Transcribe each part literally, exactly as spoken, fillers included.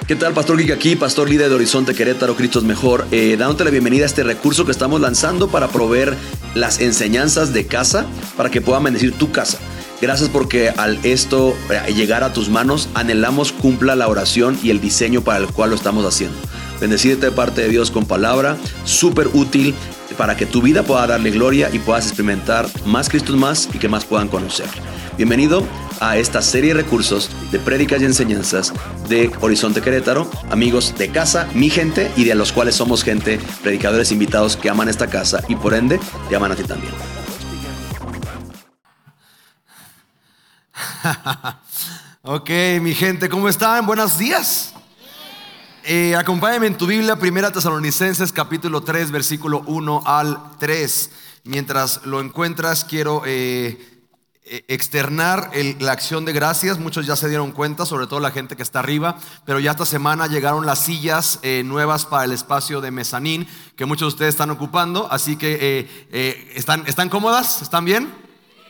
¿Qué tal? Pastor Geek aquí, pastor líder de Horizonte Querétaro, Cristo es Mejor, eh, dándote la bienvenida a este recurso que estamos lanzando para proveer las enseñanzas de casa para que puedan bendecir tu casa. Gracias porque al esto eh, llegar a tus manos, anhelamos cumpla la oración y el diseño para el cual lo estamos haciendo. Bendecirte de parte de Dios con palabra, súper útil para que tu vida pueda darle gloria y puedas experimentar más Cristo más y que más puedan conocer. Bienvenido a esta serie de recursos de prédicas y enseñanzas de Horizonte Querétaro, amigos de casa, mi gente y de los cuales somos gente, predicadores invitados que aman esta casa y por ende te aman a ti también. Ok, mi gente, ¿cómo están? Buenos días. Eh, acompáñame en tu Biblia, Primera Tesalonicenses capítulo tres, versículo uno al tres. Mientras lo encuentras, quiero eh, externar el, la acción de gracias. Muchos ya se dieron cuenta, sobre todo la gente que está arriba, pero ya esta semana llegaron las sillas eh, nuevas para el espacio de mezanín que muchos de ustedes están ocupando. Así que eh, eh, ¿están, ¿están cómodas? ¿Están bien?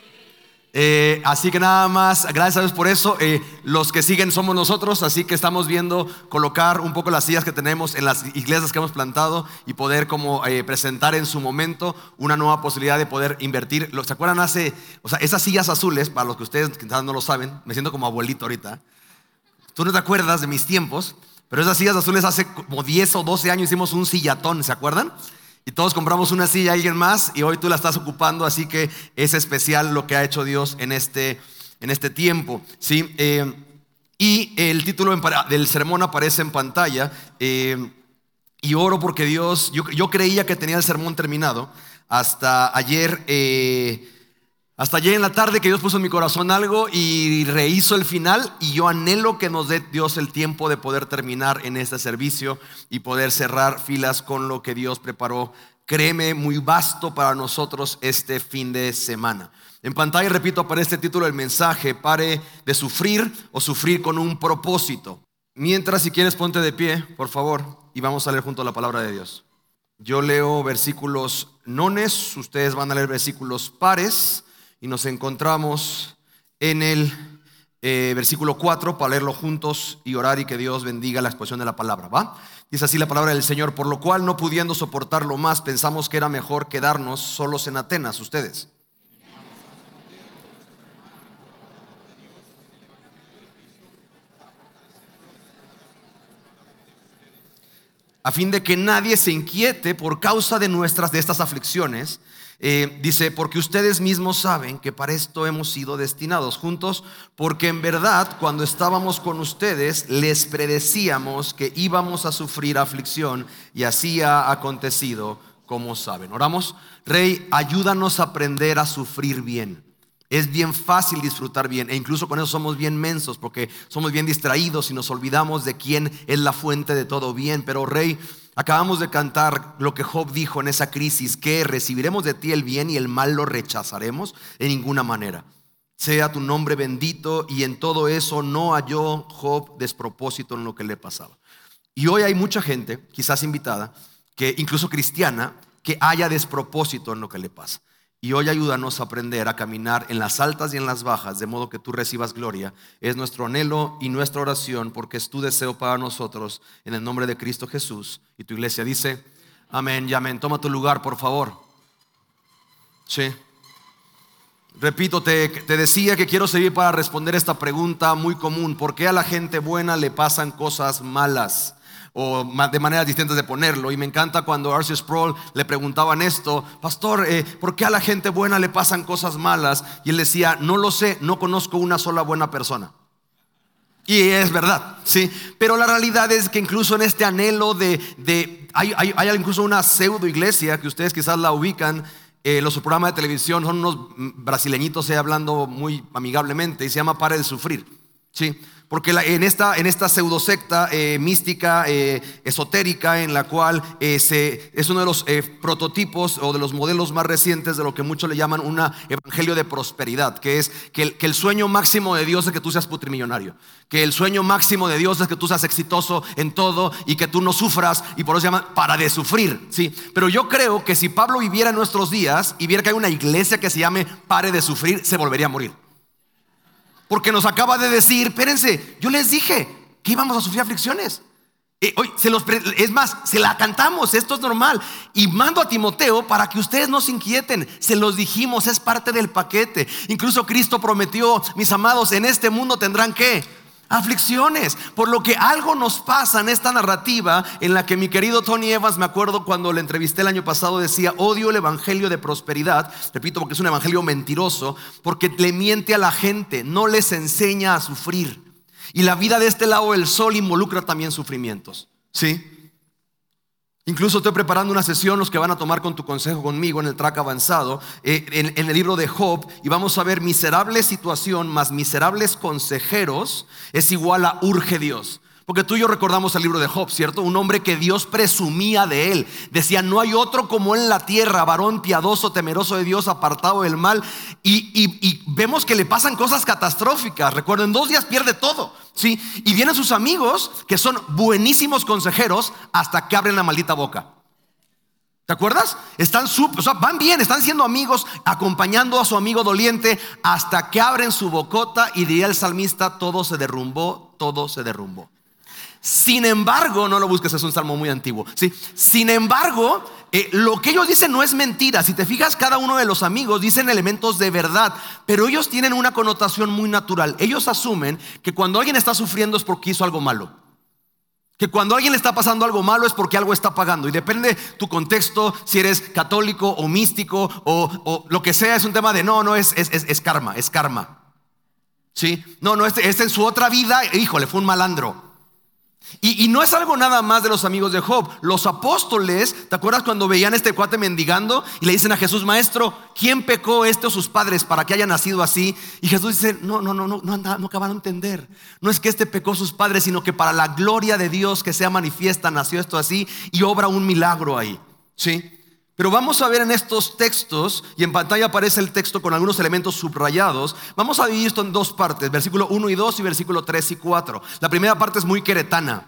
Eh, así que nada más, gracias a Dios por eso. eh, Los que siguen somos nosotros, así que estamos viendo colocar un poco las sillas que tenemos en las iglesias que hemos plantado y poder como eh, presentar en su momento una nueva posibilidad de poder invertir. ¿Se acuerdan hace, o sea, esas sillas azules, para los que ustedes quizás no lo saben, me siento como abuelito ahorita. Tú no te acuerdas de mis tiempos, pero esas sillas azules hace como diez o doce años hicimos un sillatón, ¿se acuerdan? Y todos compramos una silla a alguien más y hoy tú la estás ocupando, así que es especial lo que ha hecho Dios en este, en este tiempo, ¿sí? Eh, y el título del sermón aparece en pantalla eh, y oro porque Dios, yo, yo creía que tenía el sermón terminado hasta ayer, eh, hasta ayer en la tarde que Dios puso en mi corazón algo y rehizo el final y yo anhelo que nos dé Dios el tiempo de poder terminar en este servicio y poder cerrar filas con lo que Dios preparó, créeme, muy vasto para nosotros este fin de semana. En pantalla, repito, aparece el título del mensaje: pare de sufrir o sufrir con un propósito. Mientras, si quieres, ponte de pie, por favor, y vamos a leer junto a la palabra de Dios. Yo leo versículos nones, ustedes van a leer versículos pares. Y nos encontramos en el eh, versículo cuatro para leerlo juntos y orar y que Dios bendiga la exposición de la palabra, ¿va? Dice así la palabra del Señor: por lo cual, no pudiendo soportarlo más, pensamos que era mejor quedarnos solos en Atenas. Ustedes, a fin de que nadie se inquiete por causa de nuestras de estas aflicciones. Eh, dice, porque ustedes mismos saben que para esto hemos sido destinados juntos, porque en verdad cuando estábamos con ustedes les predecíamos que íbamos a sufrir aflicción y así ha acontecido, como saben. Oramos. Rey, ayúdanos a aprender a sufrir bien. Es bien fácil disfrutar bien e incluso con eso somos bien mensos porque somos bien distraídos y nos olvidamos de quién es la fuente de todo bien. Pero Rey, acabamos de cantar lo que Job dijo en esa crisis, que recibiremos de ti el bien y el mal lo rechazaremos en ninguna manera. Sea tu nombre bendito, y en todo eso no halló Job despropósito en lo que le pasaba. Y hoy hay mucha gente, quizás invitada, que incluso cristiana, que haya despropósito en lo que le pasa. Y hoy ayúdanos a aprender a caminar en las altas y en las bajas, de modo que tú recibas gloria. Es nuestro anhelo y nuestra oración, porque es tu deseo para nosotros, en el nombre de Cristo Jesús. Y tu iglesia dice amén y amén. Toma tu lugar, por favor. Sí. Repito, te, te decía que quiero seguir para responder esta pregunta muy común: ¿por qué a la gente buena le pasan cosas malas? O de maneras distintas de ponerlo. Y me encanta cuando R C Sproul le preguntaban esto: pastor, eh, ¿por qué a la gente buena le pasan cosas malas? Y él decía: no lo sé, no conozco una sola buena persona. Y es verdad, sí. Pero la realidad es que incluso en este anhelo de, de hay, hay, hay incluso una pseudo iglesia que ustedes quizás la ubican. Eh, los programas de televisión son unos brasileñitos eh, hablando muy amigablemente, y se llama Pare de Sufrir, sí. Porque la, en, esta, en esta pseudo secta eh, mística, eh, esotérica, en la cual eh, se, es uno de los eh, prototipos o de los modelos más recientes de lo que muchos le llaman un evangelio de prosperidad, que es que el, que el sueño máximo de Dios es que tú seas putrimillonario, que el sueño máximo de Dios es que tú seas exitoso en todo y que tú no sufras, y por eso se llama para de sufrir, ¿sí? Pero yo creo que si Pablo viviera en nuestros días y viera que hay una iglesia que se llame Pare de Sufrir, se volvería a morir. Porque nos acaba de decir: espérense, yo les dije que íbamos a sufrir aflicciones. Eh, hoy se los, es más, se la cantamos, esto es normal. Y mando a Timoteo para que ustedes no se inquieten. Se los dijimos, es parte del paquete. Incluso Cristo prometió, mis amados, en este mundo tendrán ¿qué? Aflicciones. Por lo que algo nos pasa en esta narrativa en la que mi querido Tony Evans, me acuerdo cuando le entrevisté el año pasado, decía: odio el evangelio de prosperidad. Repito, porque es un evangelio mentiroso, porque le miente a la gente, no les enseña a sufrir. Y la vida de este lado del sol involucra también sufrimientos, ¿sí? Incluso estoy preparando una sesión, los que van a tomar con tu consejo conmigo en el track avanzado, eh, en, en el libro de Job, y vamos a ver miserable situación más miserables consejeros es igual a urge Dios. Porque tú y yo recordamos el libro de Job, ¿cierto? Un hombre que Dios presumía de él. Decía: no hay otro como él en la tierra, varón piadoso, temeroso de Dios, apartado del mal. Y, y, y vemos que le pasan cosas catastróficas. Recuerdo, en dos días pierde todo, ¿sí? Y vienen sus amigos, que son buenísimos consejeros, hasta que abren la maldita boca. ¿Te acuerdas? Están super, o sea, van bien, están siendo amigos, acompañando a su amigo doliente, hasta que abren su bocota. Y diría el salmista: todo se derrumbó, todo se derrumbó. Sin embargo, no lo busques, es un salmo muy antiguo, ¿sí? Sin embargo, eh, lo que ellos dicen no es mentira. Si te fijas, cada uno de los amigos dicen elementos de verdad, pero ellos tienen una connotación muy natural. Ellos asumen que cuando alguien está sufriendo es porque hizo algo malo, que cuando a alguien le está pasando algo malo es porque algo está pagando. Y depende tu contexto, si eres católico o místico o, o lo que sea, es un tema de no, no, es, es, es, es karma, es karma, ¿sí? No, no, este, este en su otra vida, híjole, fue un malandro. Y, y no es algo nada más de los amigos de Job. Los apóstoles, ¿te acuerdas cuando veían a este cuate mendigando y le dicen a Jesús: maestro, ¿quién pecó, este o sus padres, para que haya nacido así? Y Jesús dice: no, no, no, no, no, no acaban de entender. No es que este pecó sus padres, sino que para la gloria de Dios que sea manifiesta nació esto así, y obra un milagro ahí, ¿sí? Pero vamos a ver en estos textos, y en pantalla aparece el texto con algunos elementos subrayados. Vamos a dividir esto en dos partes, versículo uno y dos y versículo tres y cuatro. La primera parte es muy queretana,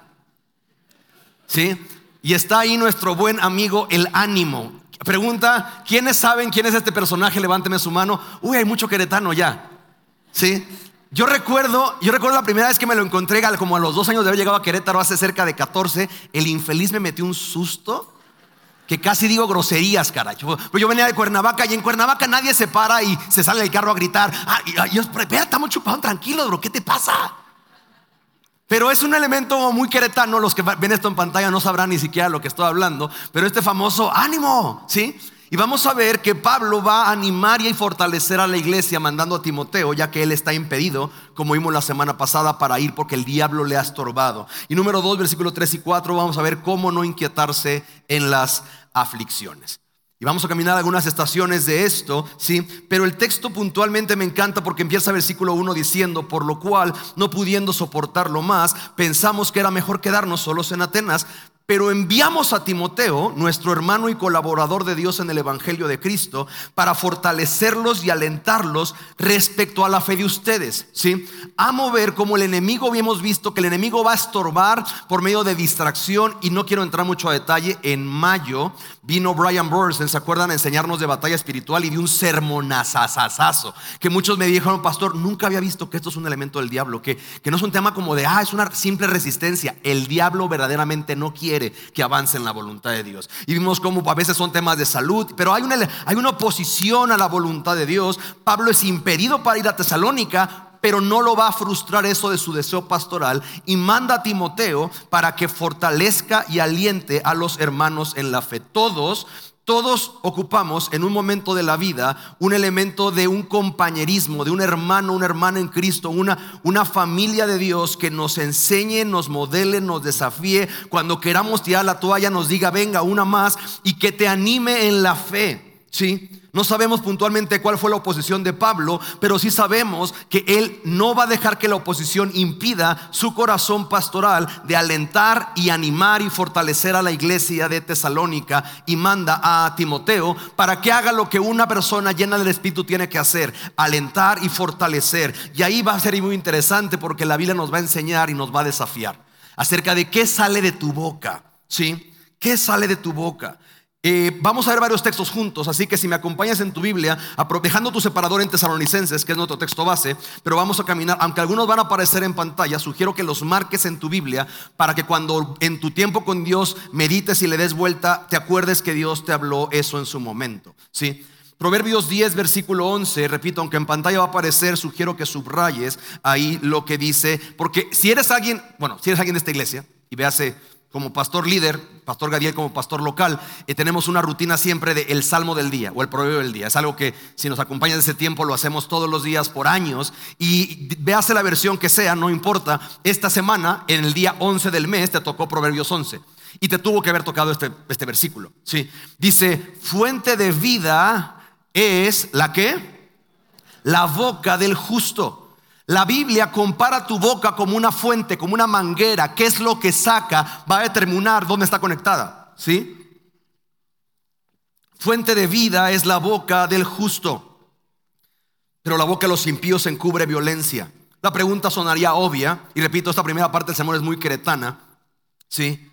¿sí? Y está ahí nuestro buen amigo el Ánimo. Pregunta: ¿quiénes saben quién es este personaje? Levánteme su mano. Uy, hay mucho queretano ya, ¿sí? Yo recuerdo, yo recuerdo la primera vez que me lo encontré, como a los dos años de haber llegado a Querétaro, hace cerca de catorce. El infeliz me metió un susto que casi digo groserías, caray. Yo venía de Cuernavaca, y en Cuernavaca nadie se para y se sale del carro a gritar: ah, y, y, espera, estamos chupados, tranquilos, bro, ¿qué te pasa? Pero es un elemento muy queretano. Los que ven esto en pantalla no sabrán ni siquiera lo que estoy hablando, pero este famoso ánimo, ¿sí? Y vamos a ver que Pablo va a animar y a fortalecer a la iglesia, mandando a Timoteo, ya que él está impedido, como vimos la semana pasada, para ir porque el diablo le ha estorbado. Y número dos, versículos tres y cuatro, vamos a ver cómo no inquietarse en las aflicciones. Y vamos a caminar algunas estaciones de esto, ¿sí? Pero el texto puntualmente me encanta porque empieza versículo uno diciendo: por lo cual, no pudiendo soportarlo más, pensamos que era mejor quedarnos solos en Atenas. Pero enviamos a Timoteo, nuestro hermano y colaborador de Dios en el evangelio de Cristo, para fortalecerlos y alentarlos respecto a la fe de ustedes, ¿sí? Amo ver cómo el enemigo, hemos visto que el enemigo va a estorbar por medio de distracción. Y no quiero entrar mucho a detalle. En mayo vino Brian Burson, ¿se acuerdan? A enseñarnos de batalla espiritual y de un sermonazazazazo que muchos me dijeron: pastor, nunca había visto que esto es un elemento del diablo, que, que no es un tema como de, ah, es una simple resistencia. El diablo verdaderamente no quiere que avance en la voluntad de Dios. Y vimos cómo a veces son temas de salud, pero hay una, hay una oposición a la voluntad de Dios. Pablo es impedido para ir a Tesalónica, pero no lo va a frustrar eso de su deseo pastoral, y manda a Timoteo para que fortalezca y aliente a los hermanos en la fe. Todos Todos ocupamos en un momento de la vida un elemento de un compañerismo, de un hermano, una hermana en Cristo, una, una familia de Dios que nos enseñe, nos modele, nos desafíe. Cuando queramos tirar la toalla, nos diga: venga, una más, y que te anime en la fe, ¿sí? No sabemos puntualmente cuál fue la oposición de Pablo, pero sí sabemos que él no va a dejar que la oposición impida su corazón pastoral de alentar y animar y fortalecer a la iglesia de Tesalónica, y manda a Timoteo para que haga lo que una persona llena del Espíritu tiene que hacer: alentar y fortalecer. Y ahí va a ser muy interesante, porque la Biblia nos va a enseñar y nos va a desafiar acerca de qué sale de tu boca, ¿sí? ¿Qué sale de tu boca? Eh, vamos a ver varios textos juntos, así que si me acompañas en tu Biblia, dejando tu separador en Tesalonicenses, que es nuestro texto base, pero vamos a caminar, aunque algunos van a aparecer en pantalla, sugiero que los marques en tu Biblia para que cuando en tu tiempo con Dios medites y le des vuelta, te acuerdes que Dios te habló eso en su momento, ¿sí? Proverbios diez, versículo once, repito, aunque en pantalla va a aparecer, sugiero que subrayes ahí lo que dice, porque si eres alguien, bueno, si eres alguien de esta iglesia y véase como pastor líder, pastor Gadiel como pastor local, eh, tenemos una rutina siempre de el salmo del día o el proverbio del día. Es algo que si nos acompaña de ese tiempo lo hacemos todos los días por años, y véase la versión que sea, no importa. Esta semana, en el día once del mes, te tocó Proverbios once y te tuvo que haber tocado este, este versículo, ¿sí? Dice, fuente de vida es la que, la boca del justo. La Biblia compara tu boca como una fuente, como una manguera. ¿Qué es lo que saca? Va a determinar dónde está conectada, ¿sí? Fuente de vida es la boca del justo, pero la boca de los impíos encubre violencia. La pregunta sonaría obvia, y repito, esta primera parte del sermón es muy queretana, ¿sí?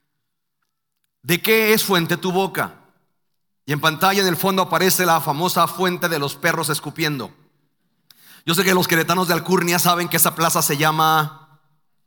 ¿De qué es fuente tu boca? Y en pantalla en el fondo aparece la famosa fuente de los perros escupiendo. Yo sé que los queretanos de Alcurnia saben que esa plaza se llama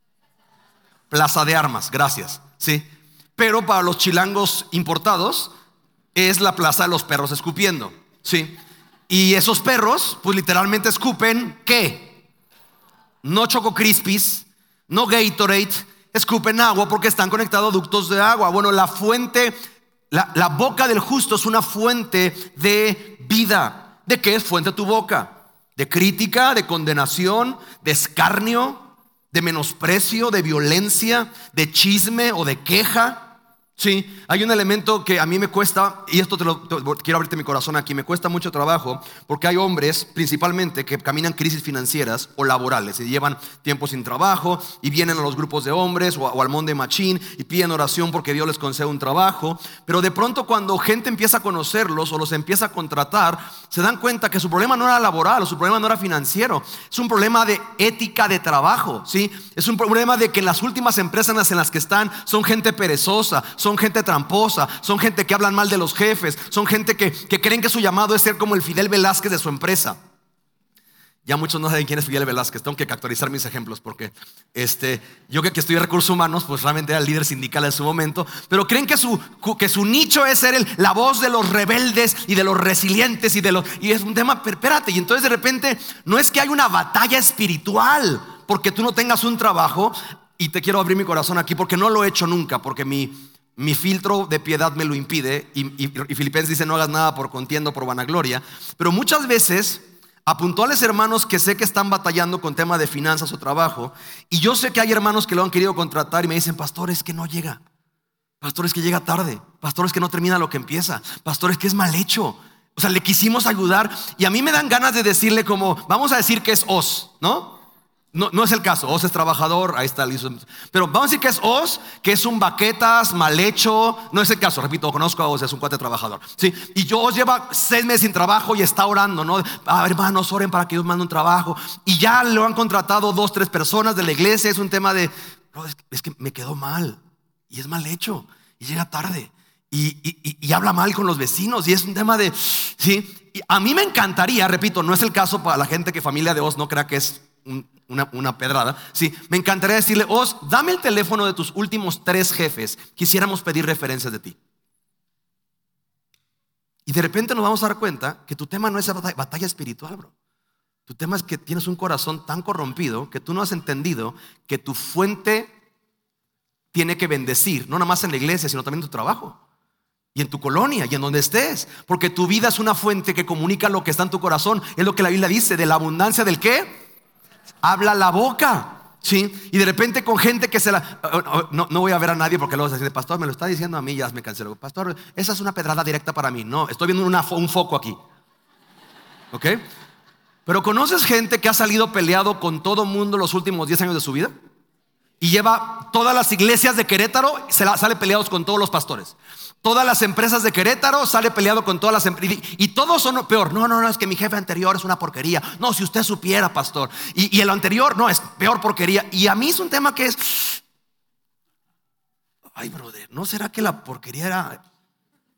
Plaza de Armas, gracias, ¿sí? Pero para los chilangos importados es la Plaza de los Perros Escupiendo, ¿sí? Y esos perros pues literalmente escupen ¿qué? No Choco Crispies, no Gatorade, escupen agua porque están conectados a ductos de agua. Bueno, la fuente, la, la boca del justo es una fuente de vida. ¿De qué es fuente tu boca? De crítica, de condenación, de escarnio, de menosprecio, de violencia, de chisme o de queja. Sí, hay un elemento que a mí me cuesta, y esto te lo te, quiero abrirte mi corazón aquí, me cuesta mucho trabajo, porque hay hombres principalmente que caminan crisis financieras o laborales y llevan tiempo sin trabajo y vienen a los grupos de hombres o, o al Monday Machín y piden oración porque Dios les concede un trabajo, pero de pronto cuando gente empieza a conocerlos o los empieza a contratar, se dan cuenta que su problema no era laboral o su problema no era financiero, es un problema de ética de trabajo, ¿sí? Es un problema de que en las últimas empresas en las que están son gente perezosa, son Son gente tramposa, son gente que hablan mal de los jefes, son gente que, que creen que su llamado es ser como el Fidel Velázquez de su empresa. Ya muchos no saben quién es Fidel Velázquez. Tengo que actualizar mis ejemplos porque este, yo que, que estudié recursos humanos, pues realmente era el líder sindical en su momento. Pero creen que su, que su nicho es ser el, la voz de los rebeldes y de los resilientes y, de los, y es un tema, pero espérate. Y entonces de repente no es que hay una batalla espiritual porque tú no tengas un trabajo. Y te quiero abrir mi corazón aquí porque no lo he hecho nunca, porque mi... Mi filtro de piedad me lo impide y, y, y Filipenses dice no hagas nada por contienda o por vanagloria. Pero muchas veces a puntuales hermanos que sé que están batallando con tema de finanzas o trabajo, y yo sé que hay hermanos que lo han querido contratar y me dicen, pastor, es que no llega, pastor, es que llega tarde, pastor, es que no termina lo que empieza, pastor, es que es mal hecho. O sea, le quisimos ayudar y a mí me dan ganas de decirle como, vamos a decir que es Oz, ¿no? No, no es el caso, Oz es trabajador, ahí está listo. Pero vamos a decir que es Oz, que es un baquetas, mal hecho. No es el caso, repito, conozco a Oz, es un cuate trabajador, ¿sí? Y yo Oz lleva seis meses sin trabajo y está orando, ¿no? Ah, hermanos, oren para que Dios mande un trabajo. Y ya lo han contratado dos, tres personas de la iglesia. Es un tema de, no, es, es que me quedó mal y es mal hecho y llega tarde y, y, y, y habla mal con los vecinos y es un tema de, ¿sí? Y a mí me encantaría, repito, no es el caso para la gente que familia de Oz no crea que es un Una, una pedrada, sí, me encantaría decirle, Oz, dame el teléfono de tus últimos tres jefes, quisiéramos pedir referencias de ti. Y de repente nos vamos a dar cuenta que tu tema no es batalla, batalla espiritual, bro. Tu tema es que tienes un corazón tan corrompido que tú no has entendido que tu fuente tiene que bendecir, no nada más en la iglesia, sino también en tu trabajo y en tu colonia y en donde estés, porque tu vida es una fuente que comunica lo que está en tu corazón. Es lo que la Biblia dice, de la abundancia del ¿qué? Habla la boca, ¿sí? Y de repente con gente que se la... No, no voy a ver a nadie porque luego se dice, pastor, me lo está diciendo a mí, ya me cansé. Pastor, esa es una pedrada directa para mí. No, estoy viendo una, un foco aquí, ¿ok? Pero ¿conoces gente que ha salido peleado con todo mundo los últimos diez años de su vida? Y lleva todas las iglesias de Querétaro, se la, sale peleados con todos los pastores. Todas las empresas de Querétaro sale peleado con todas las empresas. Y, y todos son peor. No, no, no, es que mi jefe anterior es una porquería. No, si usted supiera, pastor. Y, y el anterior, no, es peor porquería. Y a mí es un tema que es, ay, brother, ¿no será que la porquería era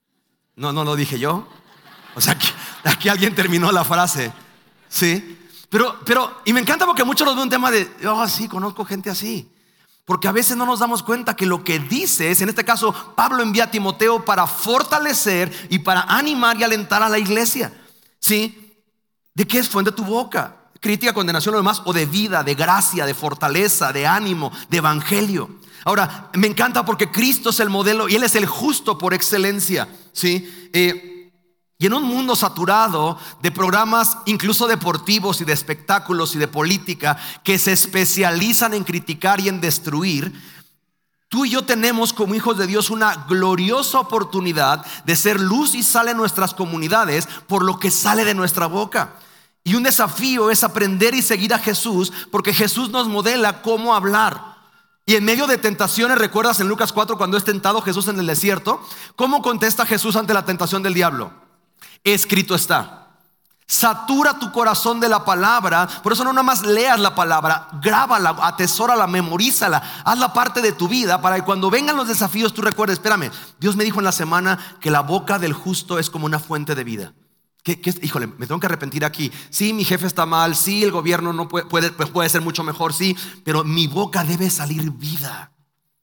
No, no lo dije yo. O sea, aquí, aquí alguien terminó la frase. Sí. Pero, pero, y me encanta porque muchos nos ven un tema de, oh, sí, conozco gente así. Porque a veces no nos damos cuenta que lo que dices, en este caso, Pablo envía a Timoteo para fortalecer y para animar y alentar a la iglesia. ¿Sí? ¿De qué es fuente tu boca? Crítica, condenación, lo demás, o de vida, de gracia, de fortaleza, de ánimo, de evangelio. Ahora, me encanta porque Cristo es el modelo y Él es el justo por excelencia. ¿Sí? Eh, Y en un mundo saturado de programas incluso deportivos y de espectáculos y de política que se especializan en criticar y en destruir, tú y yo tenemos como hijos de Dios una gloriosa oportunidad de ser luz y sal en nuestras comunidades por lo que sale de nuestra boca. Y un desafío es aprender y seguir a Jesús, porque Jesús nos modela cómo hablar. Y en medio de tentaciones, ¿recuerdas en Lucas cuatro cuando es tentado Jesús en el desierto? ¿Cómo contesta Jesús ante la tentación del diablo? Escrito está. Satura tu corazón de la palabra. Por eso no nada más leas la palabra, grábala, atesórala, memorízala, hazla parte de tu vida para que cuando vengan los desafíos tú recuerdes, espérame, Dios me dijo en la semana que la boca del justo es como una fuente de vida. ¿Qué, qué, híjole, me tengo que arrepentir aquí. Sí, mi jefe está mal, sí, el gobierno no puede, puede, puede ser mucho mejor, sí, pero mi boca debe salir vida.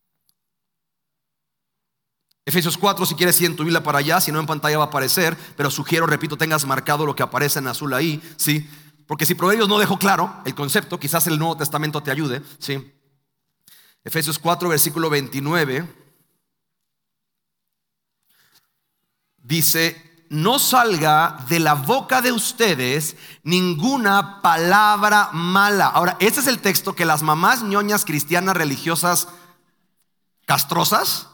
Efesios cuatro, si quieres ir en tu Biblia para allá, si no en pantalla va a aparecer, pero sugiero, repito, tengas marcado lo que aparece en azul ahí, ¿sí? Porque si Proverbios no dejó claro el concepto, quizás el Nuevo Testamento te ayude, ¿sí? Efesios cuatro, versículo veintinueve, dice: no salga de la boca de ustedes ninguna palabra mala. Ahora, este es el texto que las mamás ñoñas cristianas religiosas castrosas,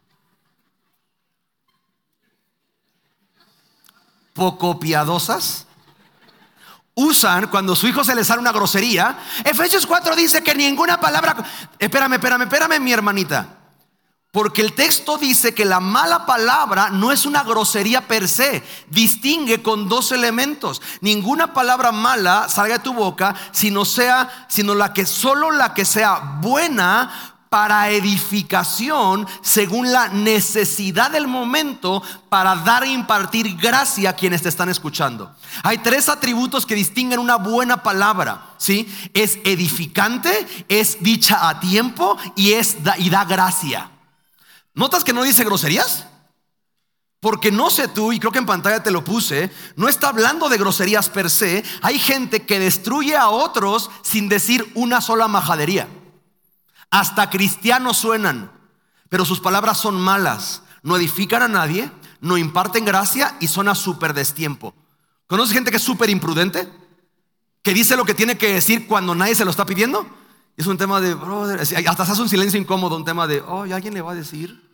poco piadosas, usan cuando a su hijo se le sale una grosería. Efesios cuatro dice que ninguna palabra. Espérame, espérame, espérame, mi hermanita. Porque el texto dice que la mala palabra no es una grosería per se. Distingue con dos elementos. Ninguna palabra mala salga de tu boca, sino sea, sino la que solo la que sea buena para edificación según la necesidad del momento, para dar e impartir gracia a quienes te están escuchando. Hay tres atributos que distinguen una buena palabra, ¿sí? Es edificante, es dicha a tiempo y, es da, y da gracia. ¿Notas que no dice groserías? Porque no sé tú, y creo que en pantalla te lo puse, no está hablando de groserías per se. Hay gente que destruye a otros sin decir una sola majadería. Hasta cristianos suenan, pero sus palabras son malas, no edifican a nadie, no imparten gracia y son a súper destiempo. ¿Conoces gente que es súper imprudente? Que dice lo que tiene que decir cuando nadie se lo está pidiendo. Es un tema de, brother, hasta se hace un silencio incómodo, un tema de, oh, ¿y alguien le va a decir?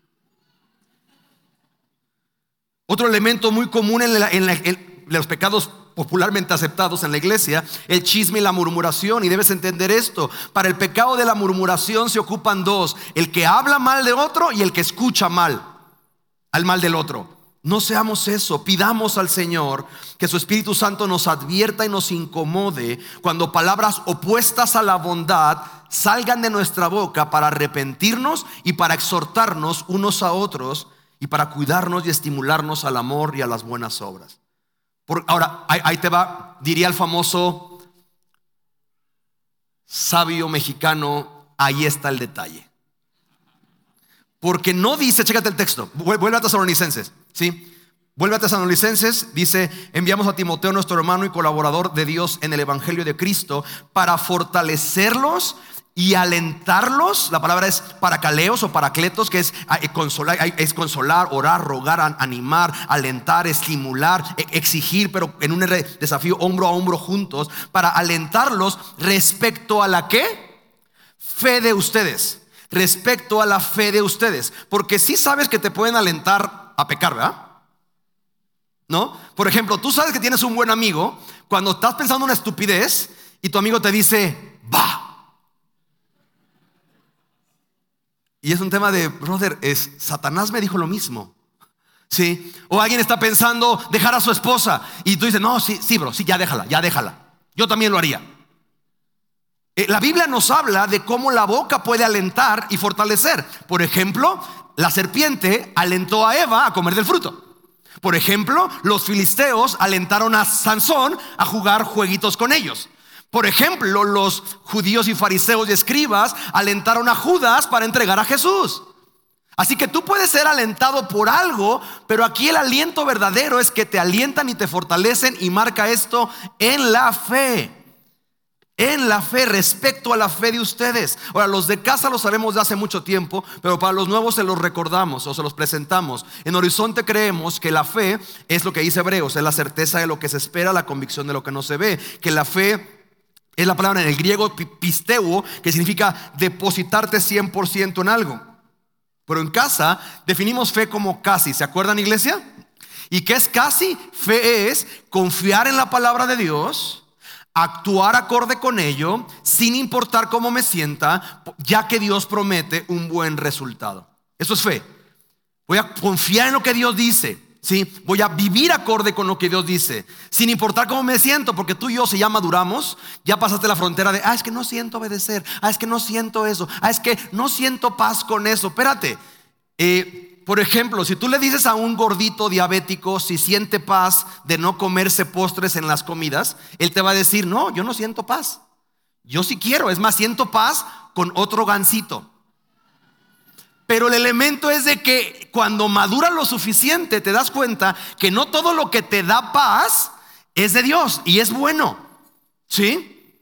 Otro elemento muy común en, la, en, la, en los pecados popularmente aceptados en la iglesia, el chisme y la murmuración. Y debes entender esto: para el pecado de la murmuración se ocupan dos: el que habla mal de otro y el que escucha mal al mal del otro. No seamos eso. Pidamos al Señor que su Espíritu Santo nos advierta y nos incomode cuando palabras opuestas a la bondad salgan de nuestra boca, para arrepentirnos y para exhortarnos unos a otros y para cuidarnos y estimularnos al amor y a las buenas obras. Por, ahora, ahí, ahí te va, diría el famoso sabio mexicano, ahí está el detalle. Porque no dice, chécate el texto, vuelve a Tesalonicenses, ¿sí? Vuelve a Tesalonicenses, dice: enviamos a Timoteo, nuestro hermano y colaborador de Dios en el Evangelio de Cristo, para fortalecerlos y alentarlos. La palabra es paracaleos o paracletos, que es consolar, es consolar, orar, rogar, animar, alentar, estimular, exigir, pero en un desafío hombro a hombro juntos, para alentarlos respecto a la ¿qué? Fe de ustedes. Respecto a la fe de ustedes. Porque sí sabes que te pueden alentar a pecar, ¿verdad? ¿No? Por ejemplo, tú sabes que tienes un buen amigo cuando estás pensando una estupidez y tu amigo te dice, va. Y es un tema de, brother, es Satanás me dijo lo mismo, ¿sí? O alguien está pensando dejar a su esposa y tú dices, no, sí, sí, bro, sí, ya déjala, ya déjala. Yo también lo haría. eh, La Biblia nos habla de cómo la boca puede alentar y fortalecer. Por ejemplo, la serpiente alentó a Eva a comer del fruto. Por ejemplo, los filisteos alentaron a Sansón a jugar jueguitos con ellos. Por ejemplo, los judíos y fariseos y escribas alentaron a Judas para entregar a Jesús. Así que tú puedes ser alentado por algo, pero aquí el aliento verdadero es que te alientan y te fortalecen, y marca esto en la fe. En la fe, respecto a la fe de ustedes. Ahora, los de casa lo sabemos de hace mucho tiempo, pero para los nuevos se los recordamos o se los presentamos. En Horizonte creemos que la fe es lo que dice Hebreos, es la certeza de lo que se espera, la convicción de lo que no se ve. Que la fe es la palabra en el griego pisteuo, que significa depositarte cien por ciento en algo. Pero en casa definimos fe como casi. ¿Se acuerdan, iglesia? ¿Y qué es casi? Fe es confiar en la palabra de Dios, actuar acorde con ello, sin importar cómo me sienta, ya que Dios promete un buen resultado. Eso es fe. Voy a confiar en lo que Dios dice, ¿sí? Voy a vivir acorde con lo que Dios dice, sin importar cómo me siento, porque tú y yo, si ya maduramos, ya pasaste la frontera de, ah, es que no siento obedecer, ah, es que no siento eso, ah, es que no siento paz con eso. Espérate, eh por ejemplo, si tú le dices a un gordito diabético si siente paz de no comerse postres en las comidas, él te va a decir, no, yo no siento paz. Yo sí quiero, es más, siento paz con otro gansito. Pero el elemento es de que cuando madura lo suficiente, te das cuenta que no todo lo que te da paz es de Dios y es bueno. ¿Sí?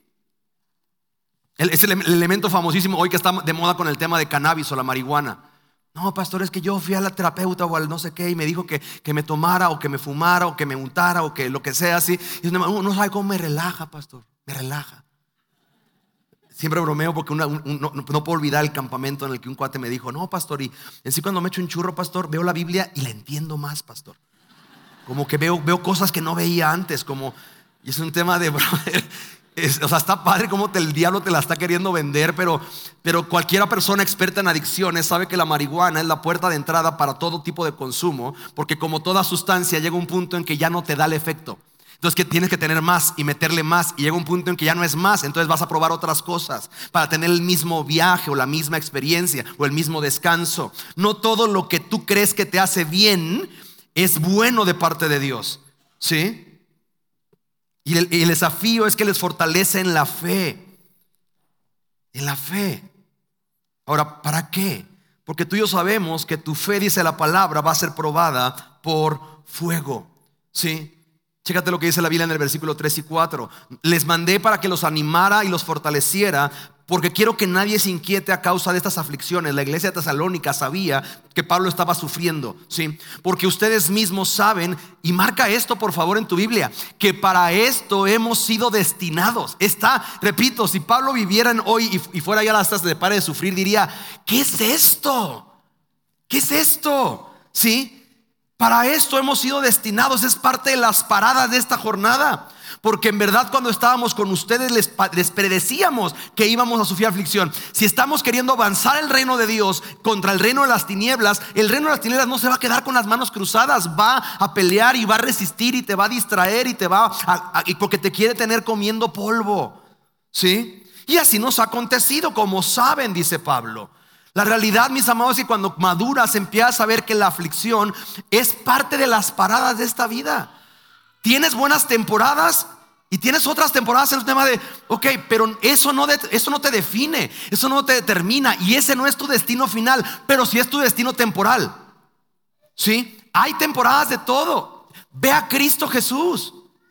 Es el elemento famosísimo hoy que está de moda con el tema de cannabis o la marihuana. No, pastor, es que yo fui a la terapeuta o al no sé qué y me dijo que, que me tomara o que me fumara o que me untara o que lo que sea así. Y no, no sabe cómo me relaja, pastor, me relaja. Siempre bromeo porque una, un, un, no, no puedo olvidar el campamento en el que un cuate me dijo, no, pastor, y en sí cuando me echo un churro, pastor, veo la Biblia y la entiendo más, pastor. Como que veo, veo cosas que no veía antes, como, y es un tema de brother. Es, o sea, está padre como te, el diablo te la está queriendo vender, pero, pero cualquiera persona experta en adicciones sabe que la marihuana es la puerta de entrada para todo tipo de consumo, porque como toda sustancia llega un punto en que ya no te da el efecto. Entonces que tienes que tener más y meterle más, y llega un punto en que ya no es más, entonces vas a probar otras cosas para tener el mismo viaje o la misma experiencia o el mismo descanso. No todo lo que tú crees que te hace bien es bueno de parte de Dios, ¿sí? Y el, y el desafío es que les fortalece en la fe. En la fe. Ahora, ¿para qué? Porque tú y yo sabemos que tu fe, dice la palabra, va a ser probada por fuego. ¿Sí? Chécate lo que dice la Biblia en el versículo tres y cuatro. Les mandé para que los animara y los fortaleciera, porque quiero que nadie se inquiete a causa de estas aflicciones. La iglesia de Tesalónica sabía que Pablo estaba sufriendo, ¿sí? Porque ustedes mismos saben, y marca esto por favor en tu Biblia, que para esto hemos sido destinados. Está, repito, si Pablo viviera hoy y, y fuera ya hasta de pare de sufrir, diría, ¿qué es esto? ¿Qué es esto? ¿Sí? Para esto hemos sido destinados. Es parte de las paradas de esta jornada. Porque en verdad cuando estábamos con ustedes les, les predecíamos que íbamos a sufrir aflicción. Si estamos queriendo avanzar el reino de Dios contra el reino de las tinieblas, el reino de las tinieblas no se va a quedar con las manos cruzadas. Va a pelear y va a resistir y te va a distraer y te va a, a, y porque te quiere tener comiendo polvo, ¿sí? Y así nos ha acontecido, como saben, dice Pablo. La realidad, mis amados, es que cuando maduras empiezas a ver que la aflicción es parte de las paradas de esta vida. Tienes buenas temporadas y tienes otras temporadas en el tema de, ok, pero eso no, de, eso no te define, eso no te determina, y ese no es tu destino final, pero sí es tu destino temporal. ¿Sí? Hay temporadas de todo. Ve a Cristo Jesús.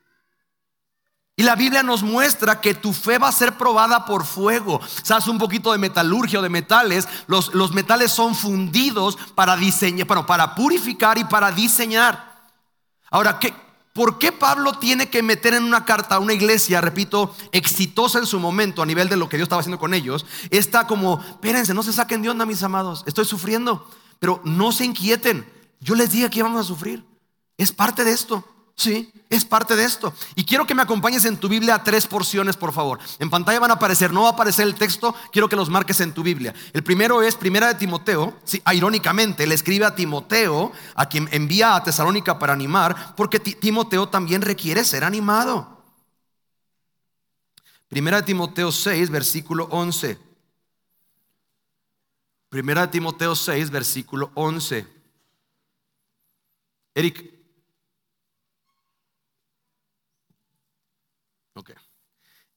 Y la Biblia nos muestra que tu fe va a ser probada por fuego. ¿Sabes un poquito de metalurgia o de metales? Los, los metales son fundidos para diseñar, bueno, para purificar y para diseñar. Ahora, ¿qué? ¿Por qué Pablo tiene que meter en una carta a una iglesia, repito, exitosa en su momento a nivel de lo que Dios estaba haciendo con ellos? Está como, espérense, no se saquen de onda, mis amados, estoy sufriendo, pero no se inquieten. Yo les dije que íbamos a sufrir. Es parte de esto. Sí, es parte de esto. Y quiero que me acompañes en tu Biblia a tres porciones, por favor. En pantalla van a aparecer, no va a aparecer el texto, quiero que los marques en tu Biblia. El primero es Primera de Timoteo. Sí, irónicamente le escribe a Timoteo, a quien envía a Tesalónica para animar, porque Timoteo también requiere ser animado. Primera de Timoteo seis, versículo once. Primera de Timoteo seis, versículo once. Eric,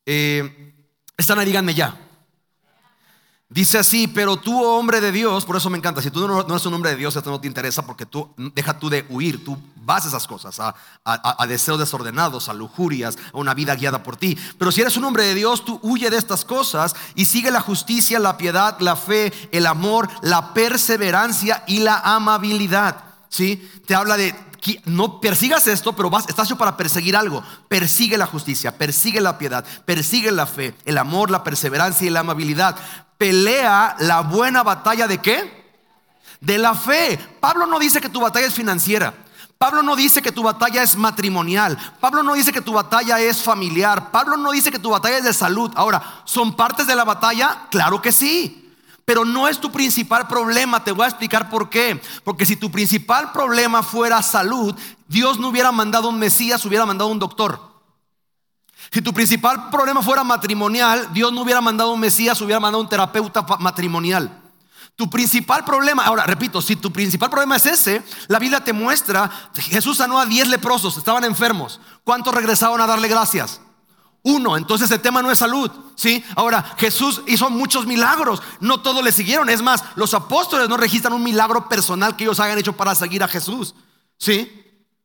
Eh, están ahí, díganme ya. Dice así: pero tú, oh hombre de Dios, por eso me encanta, si tú no, no eres un hombre de Dios, esto no te interesa, porque tú, deja tú de huir, tú vas a esas cosas, a, a, a deseos desordenados, a lujurias, a una vida guiada por ti. Pero si eres un hombre de Dios, tú huye de estas cosas y sigue la justicia, la piedad, la fe, el amor, la perseverancia y la amabilidad. ¿Sí? Te habla de, no persigas esto, pero vas, estás hecho para perseguir algo. Persigue la justicia, persigue la piedad, persigue la fe, el amor, la perseverancia y la amabilidad. Pelea la buena batalla ¿de qué? De la fe. Pablo no dice que tu batalla es financiera. Pablo no dice que tu batalla es matrimonial. Pablo no dice que tu batalla es familiar. Pablo no dice que tu batalla es de salud. Ahora, ¿son partes de la batalla? Claro que sí, pero no es tu principal problema. Te voy a explicar por qué. Porque si tu principal problema fuera salud, Dios no hubiera mandado un Mesías, hubiera mandado un doctor. Si tu principal problema fuera matrimonial, Dios no hubiera mandado un Mesías, hubiera mandado un terapeuta matrimonial. Tu principal problema, ahora repito, si tu principal problema es ese, la Biblia te muestra, Jesús sanó a diez leprosos, estaban enfermos. ¿Cuántos regresaron a darle gracias? Uno. Entonces el tema no es salud, ¿sí? Ahora, Jesús hizo muchos milagros, no todos le siguieron. Es más, los apóstoles no registran un milagro personal que ellos hayan hecho para seguir a Jesús, ¿sí?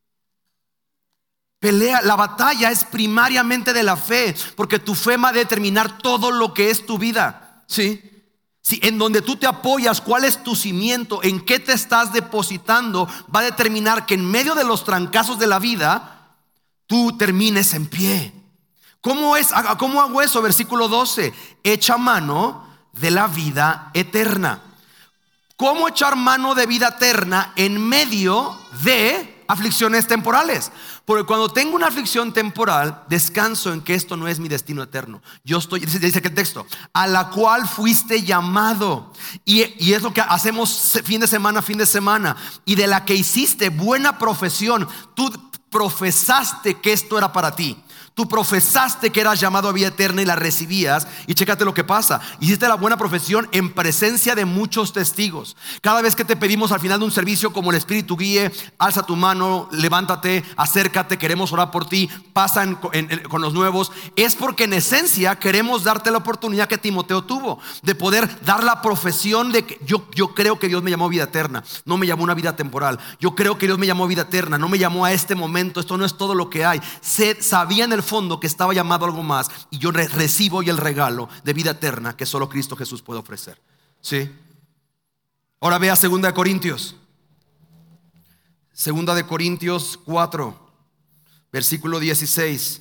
Pelea, la batalla es primariamente de la fe, porque tu fe va a determinar todo lo que es tu vida, ¿sí? Si en donde tú te apoyas, cuál es tu cimiento, en qué te estás depositando, va a determinar que en medio de los trancazos de la vida tú termines en pie. ¿Cómo es? ¿Cómo hago eso? Versículo doce: echa mano de la vida eterna. ¿Cómo echar mano de vida eterna en medio de aflicciones temporales? Porque cuando tengo una aflicción temporal, descanso en que esto no es mi destino eterno. Yo estoy, dice, dice que el texto, a la cual fuiste llamado. Y, y es lo que hacemos fin de semana, fin de semana. Y de la que hiciste buena profesión. Tú profesaste que esto era para ti. Tú profesaste que eras llamado a vida eterna y la recibías. Y chécate lo que pasa: hiciste la buena profesión en presencia de muchos testigos. Cada vez que te pedimos al final de un servicio, como el Espíritu guíe, alza tu mano, levántate, acércate, queremos orar por ti, pasa en, en, en, con los nuevos. Es porque en esencia queremos darte la oportunidad que Timoteo tuvo, de poder dar la profesión de que yo, yo creo que Dios me llamó a vida eterna, no me llamó a una vida temporal. Yo creo que Dios me llamó a vida eterna, no me llamó a este momento. Esto no es todo lo que hay. Se sabía en el fondo que estaba llamado a algo más, y yo re- recibo hoy el regalo de vida eterna que solo Cristo Jesús puede ofrecer, ¿sí? Ahora vea segunda de Corintios Segunda de Corintios cuatro, versículo dieciséis.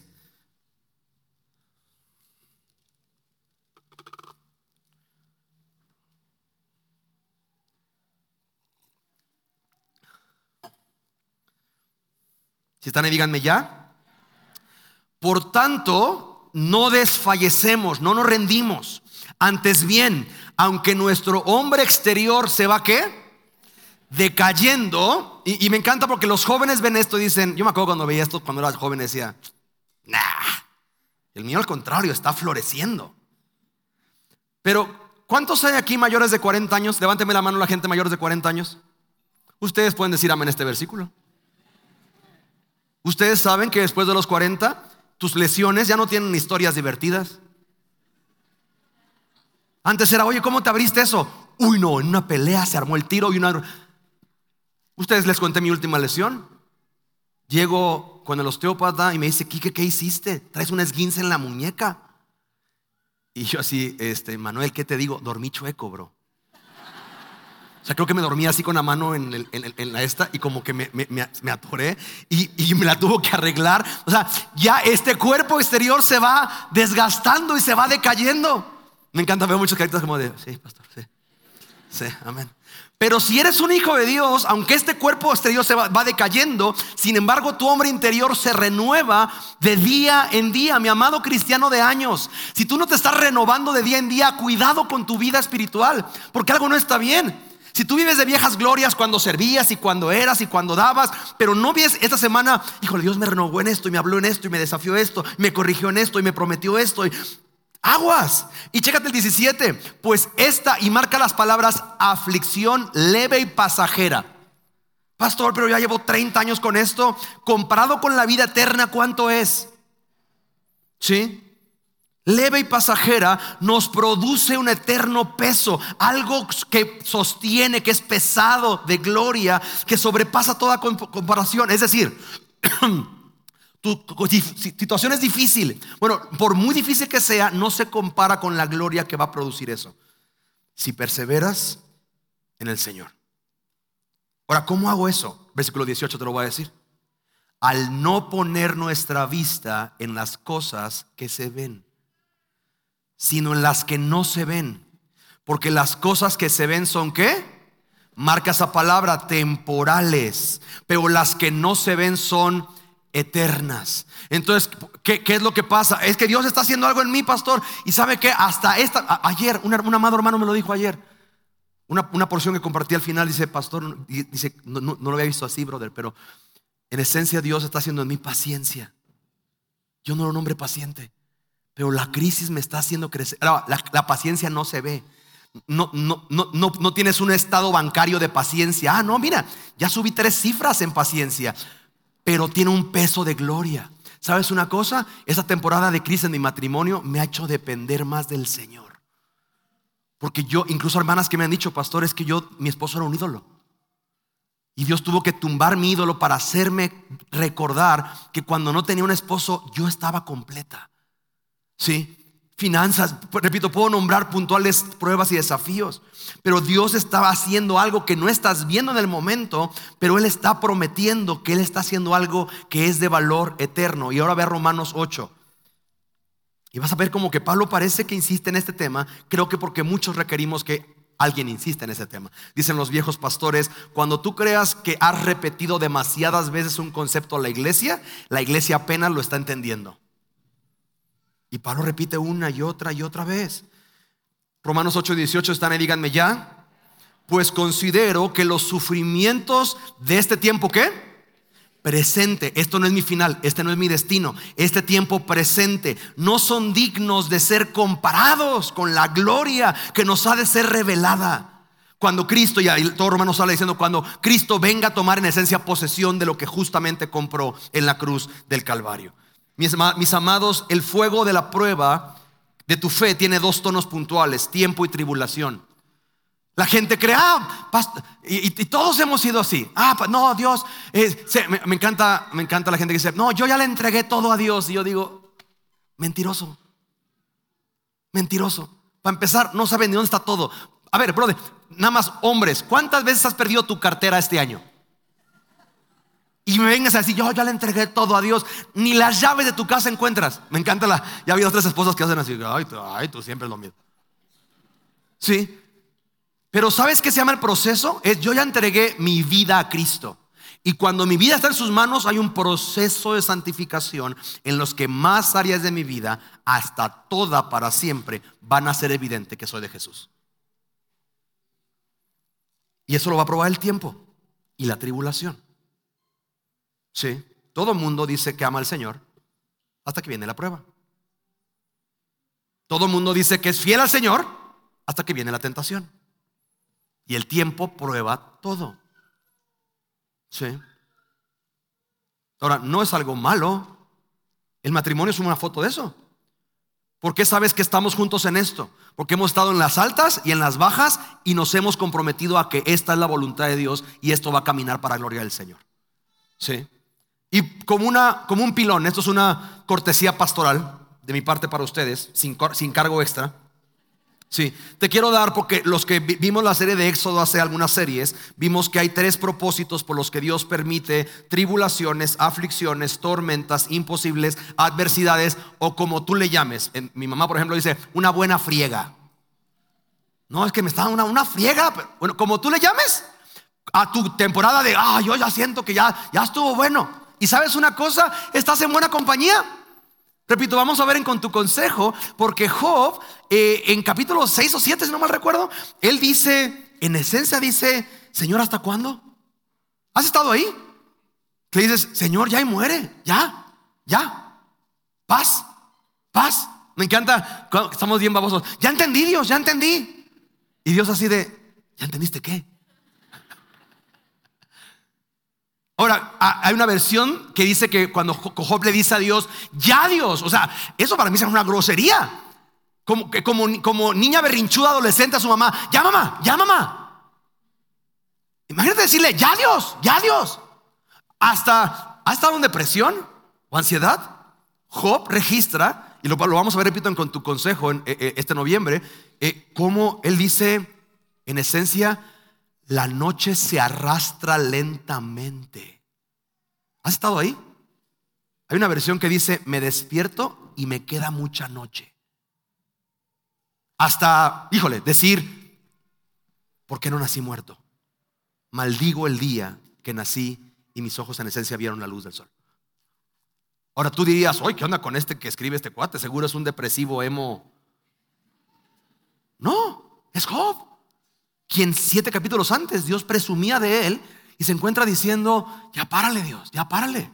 Si están ahí, díganme ya. Por tanto, no desfallecemos, no nos rendimos. Antes bien, aunque nuestro hombre exterior se va, ¿qué? Decayendo. Y, y me encanta porque los jóvenes ven esto y dicen, yo me acuerdo cuando veía esto cuando era joven, decía, nah, el mío al contrario, está floreciendo. Pero ¿cuántos hay aquí mayores de cuarenta años? Levánteme la mano la gente mayores de cuarenta años. Ustedes pueden decir amén en este versículo. Ustedes saben que después de los cuarenta, tus lesiones ya no tienen historias divertidas. Antes era, oye, ¿cómo te abriste eso? Uy, no, en una pelea se armó el tiro y una... Ustedes les conté mi última lesión. Llego con el osteópata y me dice, Quique, ¿qué hiciste? Traes un esguince en la muñeca. Y yo así, este, Manuel, ¿qué te digo? Dormí chueco, bro. O sea, creo que me dormí así con la mano en, el, en, el, en la esta, y como que me, me, me atoré y, y me la tuvo que arreglar. O sea, ya este cuerpo exterior se va desgastando y se va decayendo. Me encanta, veo muchos caritas como de, sí, pastor, sí, sí, amén. Pero si eres un hijo de Dios, aunque este cuerpo exterior se va, va decayendo, sin embargo tu hombre interior se renueva de día en día. Mi amado cristiano de años, si tú no te estás renovando de día en día, cuidado con tu vida espiritual, porque algo no está bien. Si tú vives de viejas glorias cuando servías y cuando eras y cuando dabas, pero no ves esta semana, híjole, Dios me renovó en esto y me habló en esto y me desafió esto, me corrigió en esto y me prometió esto, y aguas. Y chécate el diecisiete, pues esta, y marca las palabras aflicción leve y pasajera. Pastor, pero ya llevo treinta años con esto. Comparado con la vida eterna, ¿cuánto es? ¿Sí? leve y pasajera, nos produce un eterno peso, algo que sostiene, que es pesado, de gloria, que sobrepasa toda comparación. Es decir, tu situación es difícil. Bueno, por muy difícil que sea, no se compara con la gloria que va a producir eso, si perseveras en el Señor. Ahora, ¿cómo hago eso? Versículo dieciocho te lo voy a decir. Al no poner nuestra vista en las cosas que se ven, sino en las que no se ven. Porque las cosas que se ven son ¿qué? Marca esa palabra, temporales. Pero las que no se ven son eternas. Entonces, ¿qué, qué es lo que pasa? Es que Dios está haciendo algo en mí, pastor. Y ¿sabe qué? Hasta esta, a, ayer, un, un amado hermano me lo dijo ayer. Una, una porción que compartí al final, dice, pastor, dice, no, no, no lo había visto así, brother, pero en esencia Dios está haciendo en mí paciencia. Yo no era un hombre paciente, pero la crisis me está haciendo crecer. La, la, la paciencia no se ve. No, no, no, no, no tienes un estado bancario de paciencia. Ah, no, mira, ya subí tres cifras en paciencia, pero tiene un peso de gloria. ¿Sabes una cosa? Esa temporada de crisis en mi matrimonio me ha hecho depender más del Señor. Porque yo, incluso hermanas que me han dicho, pastor, es que yo, mi esposo era un ídolo. Y Dios tuvo que tumbar mi ídolo para hacerme recordar que cuando no tenía un esposo yo estaba completa. Sí, finanzas, repito, puedo nombrar puntuales pruebas y desafíos, pero Dios estaba haciendo algo que no estás viendo en el momento, pero Él está prometiendo que Él está haciendo algo que es de valor eterno. Y ahora ve a Romanos ocho. Y vas a ver como que Pablo parece que insiste en este tema. Creo que porque muchos requerimos que alguien insiste en ese tema. Dicen los viejos pastores, cuando tú creas que has repetido demasiadas veces un concepto a la iglesia, la iglesia apenas lo está entendiendo. Y Pablo repite una y otra y otra vez. Romanos ocho dieciocho están ahí, díganme ya. Pues considero que los sufrimientos de este tiempo, ¿qué? Presente. Esto no es mi final, este no es mi destino. Este tiempo presente no son dignos de ser comparados con la gloria que nos ha de ser revelada cuando Cristo, y ahí todo Romanos sale diciendo, cuando Cristo venga a tomar en esencia posesión de lo que justamente compró en la cruz del Calvario. Mis, mis amados, el fuego de la prueba de tu fe tiene dos tonos puntuales: tiempo y tribulación. La gente cree, ah, pastor, y, y, y todos hemos sido así. Ah, no, Dios, eh, se, me, me encanta, me encanta la gente que dice, no, yo ya le entregué todo a Dios. Y yo digo, mentiroso, mentiroso. Para empezar, no saben ni dónde está todo. A ver, brother, nada más hombres, ¿cuántas veces has perdido tu cartera este año? Y me vengas a decir, yo ya le entregué todo a Dios. Ni las llaves de tu casa encuentras. Me encanta la, ya ha habido otras esposas que hacen así, ay, tú, ay, tú siempre es lo mismo. Sí. Pero ¿sabes qué se llama el proceso? Es yo ya entregué mi vida a Cristo. Y cuando mi vida está en sus manos, hay un proceso de santificación en los que más áreas de mi vida, hasta toda para siempre, van a ser evidente que soy de Jesús. Y eso lo va a probar el tiempo y la tribulación. Sí, todo el mundo dice que ama al Señor hasta que viene la prueba. Todo el mundo dice que es fiel al Señor hasta que viene la tentación. Y el tiempo prueba todo. Sí. Ahora, no es algo malo. El matrimonio es una foto de eso. ¿Por qué sabes que estamos juntos en esto? Porque hemos estado en las altas y en las bajas y nos hemos comprometido a que esta es la voluntad de Dios y esto va a caminar para la gloria del Señor. Sí. Y como, una, como un pilón, esto es una cortesía pastoral de mi parte para ustedes, sin, sin cargo extra. Sí, te quiero dar, porque los que vimos la serie de Éxodo hace algunas series, vimos que hay tres propósitos por los que Dios permite tribulaciones, aflicciones, tormentas, imposibles, adversidades, o como tú le llames. En, mi mamá, por ejemplo, dice una buena friega. No, es que me está dando una, una friega. Pero, bueno, como tú le llames, a tu temporada de, ah, yo ya siento que ya, ya estuvo bueno. Y sabes una cosa, estás en buena compañía. Repito, vamos a ver en con tu consejo, porque Job eh, en capítulo seis o siete, si no mal recuerdo, él dice, en esencia dice, Señor, ¿hasta cuándo? ¿Has estado ahí? Que le dices, Señor, ya y muere, ya, ya, paz, paz. Me encanta, estamos bien babosos. Ya entendí, Dios, ya entendí. Y Dios así de, ¿ya entendiste qué? Ahora, hay una versión que dice que cuando Job le dice a Dios, ya Dios, o sea, eso para mí es una grosería. Como, que como, como niña berrinchuda adolescente a su mamá, ya mamá, ya mamá. Imagínate decirle, ya Dios, ya Dios. Hasta, ¿ha estado en depresión o ansiedad? Job registra, y lo, lo vamos a ver, repito, con tu consejo en, eh, este noviembre, eh, cómo él dice, en esencia, la noche se arrastra lentamente. ¿Has estado ahí? Hay una versión que dice, me despierto y me queda mucha noche. Hasta, híjole, decir, ¿por qué no nací muerto? Maldigo el día que nací y mis ojos en esencia vieron la luz del sol. Ahora tú dirías, oye, ¿qué onda con este que escribe este cuate? Seguro es un depresivo emo. No, es Job, quien siete capítulos antes Dios presumía de él y se encuentra diciendo, ya párale Dios, ya párale.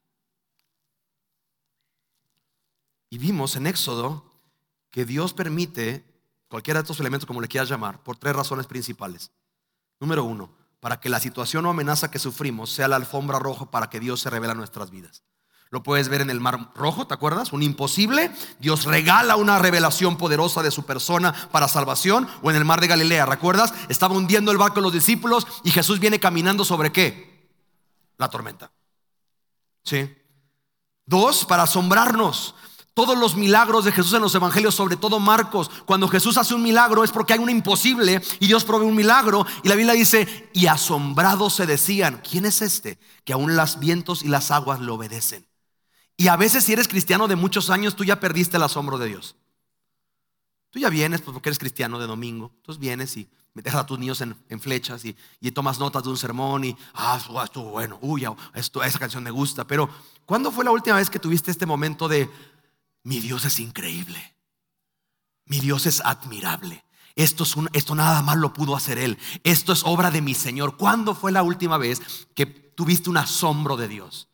Y vimos en Éxodo que Dios permite cualquiera de estos elementos, como le quieras llamar, por tres razones principales. Número uno, para que la situación o amenaza que sufrimos sea la alfombra roja para que Dios se revele a nuestras vidas. Lo puedes ver en el Mar Rojo, ¿te acuerdas? Un imposible, Dios regala una revelación poderosa de su persona para salvación. O en el Mar de Galilea, ¿recuerdas? Estaba hundiendo el barco de los discípulos y Jesús viene caminando sobre ¿qué? La tormenta. ¿Sí? Dos, para asombrarnos. Todos los milagros de Jesús en los evangelios, sobre todo Marcos, cuando Jesús hace un milagro es porque hay un imposible y Dios provee un milagro. Y la Biblia dice, y asombrados se decían, ¿quién es este? Que aún los vientos y las aguas le obedecen. Y a veces si eres cristiano de muchos años, tú ya perdiste el asombro de Dios. Tú ya vienes porque eres cristiano de domingo. Entonces vienes y metes a tus niños en, en flechas y, y tomas notas de un sermón y, ah, estuvo bueno, uy, esto, esa canción me gusta. Pero ¿cuándo fue la última vez que tuviste este momento de, mi Dios es increíble, mi Dios es admirable, esto, es un, esto nada más lo pudo hacer Él, esto es obra de mi Señor? ¿Cuándo fue la última vez que tuviste un asombro de Dios?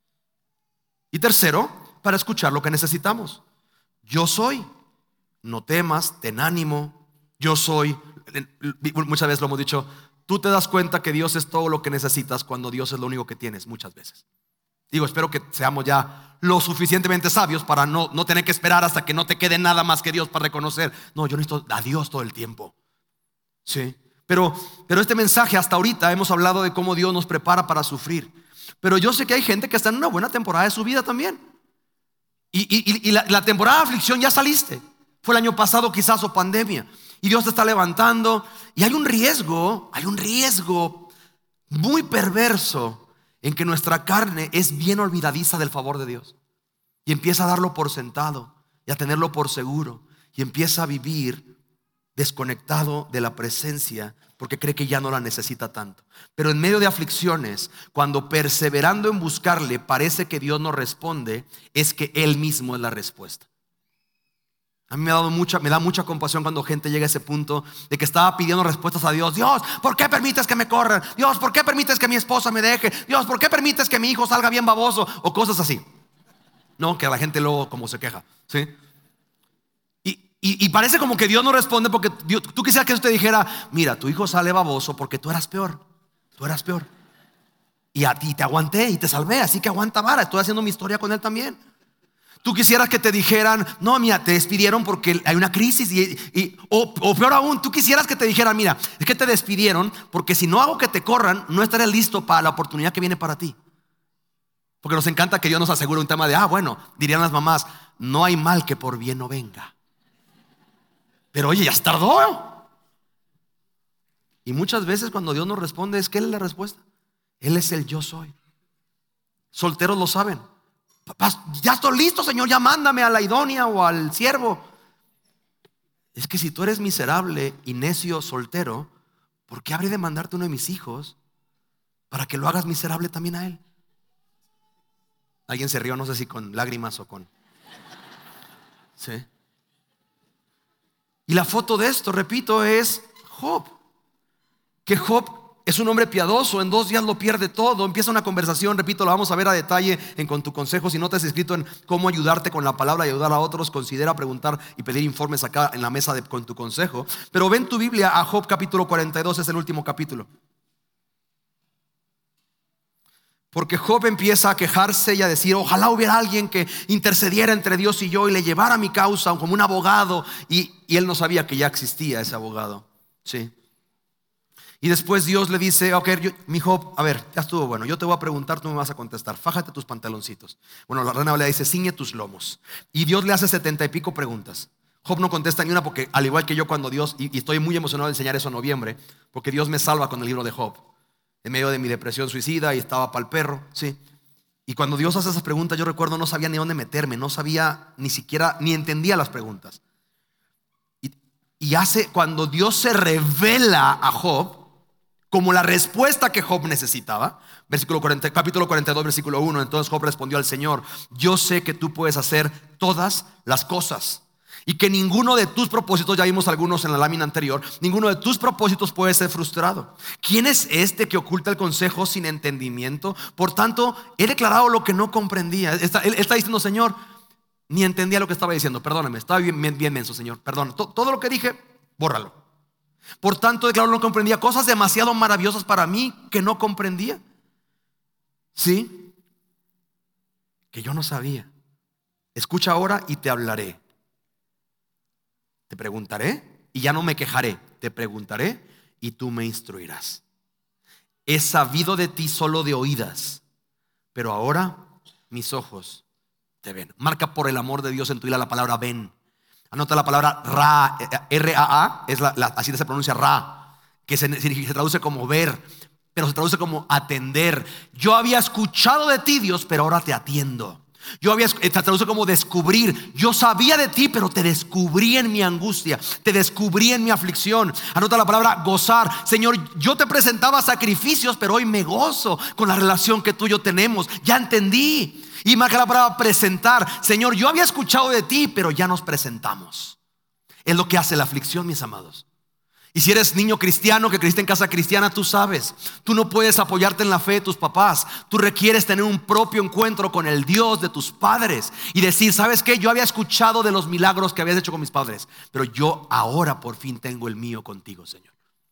Y tercero, para escuchar lo que necesitamos. Yo soy, no temas, ten ánimo. Yo soy, muchas veces lo hemos dicho, tú te das cuenta que Dios es todo lo que necesitas cuando Dios es lo único que tienes, muchas veces. Digo, espero que seamos ya lo suficientemente sabios para no, no tener que esperar hasta que no te quede nada más que Dios para reconocer, no, yo necesito a Dios todo el tiempo. Sí, pero, pero este mensaje hasta ahorita hemos hablado de cómo Dios nos prepara para sufrir. Pero yo sé que hay gente que está en una buena temporada de su vida también. Y, y, y la, la temporada de aflicción ya saliste. Fue el año pasado quizás o pandemia. Y Dios te está levantando. Y hay un riesgo, hay un riesgo muy perverso en que nuestra carne es bien olvidadiza del favor de Dios. Y empieza a darlo por sentado y a tenerlo por seguro. Y empieza a vivir desconectado de la presencia porque cree que ya no la necesita tanto. Pero en medio de aflicciones, cuando perseverando en buscarle parece que Dios no responde, es que Él mismo es la respuesta. A mí me ha dado mucha, me da mucha compasión cuando gente llega a ese punto de que estaba pidiendo respuestas a Dios. Dios, ¿por qué permites que me corran? Dios, ¿por qué permites que mi esposa me deje? Dios, ¿por qué permites que mi hijo salga bien baboso? O cosas así. No, que a la gente luego como se queja, ¿sí? Y, y parece como que Dios no responde porque Dios, tú quisieras que Dios te dijera, mira, tu hijo sale baboso porque tú eras peor. Tú eras peor. Y a ti te aguanté y te salvé, así que aguanta vara. Estoy haciendo mi historia con él también. Tú quisieras que te dijeran, no, mira, te despidieron porque hay una crisis y, y, o, o peor aún, tú quisieras que te dijeran, mira, es que te despidieron porque si no hago que te corran, no estaré listo para la oportunidad que viene para ti. Porque nos encanta que Dios nos asegure un tema de, ah, bueno, dirían las mamás, no hay mal que por bien no venga. Pero oye, ya se tardó. Y muchas veces cuando Dios nos responde es que Él es la respuesta. Él es el yo soy. Solteros lo saben. Papá, ya estoy listo, Señor, ya mándame a la idónea o al siervo. Es que si tú eres miserable y necio soltero, ¿por qué habré de mandarte uno de mis hijos para que lo hagas miserable también a él? Alguien se rió, no sé si con lágrimas o con... Sí. Y la foto de esto, repito, es Job. Que Job es un hombre piadoso, en dos días lo pierde todo. Empieza una conversación, repito, la vamos a ver a detalle en Con tu consejo. Si no te has inscrito en cómo ayudarte con la palabra y ayudar a otros, considera preguntar y pedir informes acá en la mesa de Con tu consejo. Pero ven tu Biblia a Job capítulo cuarenta y dos, es el último capítulo. Porque Job empieza a quejarse y a decir: ojalá hubiera alguien que intercediera entre Dios y yo y le llevara mi causa como un abogado. Y, y él no sabía que ya existía ese abogado. Sí. Y después Dios le dice: ok, yo, mi Job, a ver, ya estuvo bueno, yo te voy a preguntar, tú me vas a contestar. Fájate tus pantaloncitos. Bueno, la Reina Valera dice: ciñe tus lomos. Y Dios le hace setenta y pico preguntas. Job no contesta ni una, porque al igual que yo, cuando Dios, y, y estoy muy emocionado de enseñar eso en noviembre, porque Dios me salva con el libro de Job en medio de mi depresión suicida y estaba para el perro, sí. Y cuando Dios hace esas preguntas, yo recuerdo, no sabía ni dónde meterme, no sabía ni siquiera, ni entendía las preguntas. Y, y hace, cuando Dios se revela a Job como la respuesta que Job necesitaba, versículo cuarenta, capítulo cuarenta y dos, versículo uno, entonces Job respondió al Señor: yo sé que tú puedes hacer todas las cosas, y que ninguno de tus propósitos, ya vimos algunos en la lámina anterior, ninguno de tus propósitos puede ser frustrado. ¿Quién es este que oculta el consejo sin entendimiento? Por tanto, he declarado lo que no comprendía. Está, él está diciendo: Señor, ni entendía lo que estaba diciendo, perdóname, estaba bien, bien, bien menso, Señor, perdón. Todo, todo lo que dije, bórralo. Por tanto, declaró lo que no comprendía, cosas demasiado maravillosas para mí que no comprendía. Sí, que yo no sabía. Escucha ahora y te hablaré. Te preguntaré y ya no me quejaré. Te preguntaré y tú me instruirás. He sabido de ti solo de oídas, pero ahora mis ojos te ven. Marca por el amor de Dios en tu vida la palabra ven. Anota la palabra ra, R A A, es la, la, así se pronuncia ra, que se, se traduce como ver, pero se traduce como atender. Yo había escuchado de ti, Dios, pero ahora te atiendo. Yo había, se traduce como descubrir. Yo sabía de ti, pero te descubrí en mi angustia, te descubrí en mi aflicción. Anota la palabra gozar. Señor, yo te presentaba sacrificios, pero hoy me gozo con la relación que tú y yo tenemos. Ya entendí. Y marca la palabra presentar. Señor, yo había escuchado de ti, pero ya nos presentamos. Es lo que hace la aflicción, mis amados. Y si eres niño cristiano que creciste en casa cristiana, tú sabes, tú no puedes apoyarte en la fe de tus papás. Tú requieres tener un propio encuentro con el Dios de tus padres y decir: ¿sabes qué? Yo había escuchado de los milagros que habías hecho con mis padres, pero yo ahora por fin tengo el mío contigo, Señor.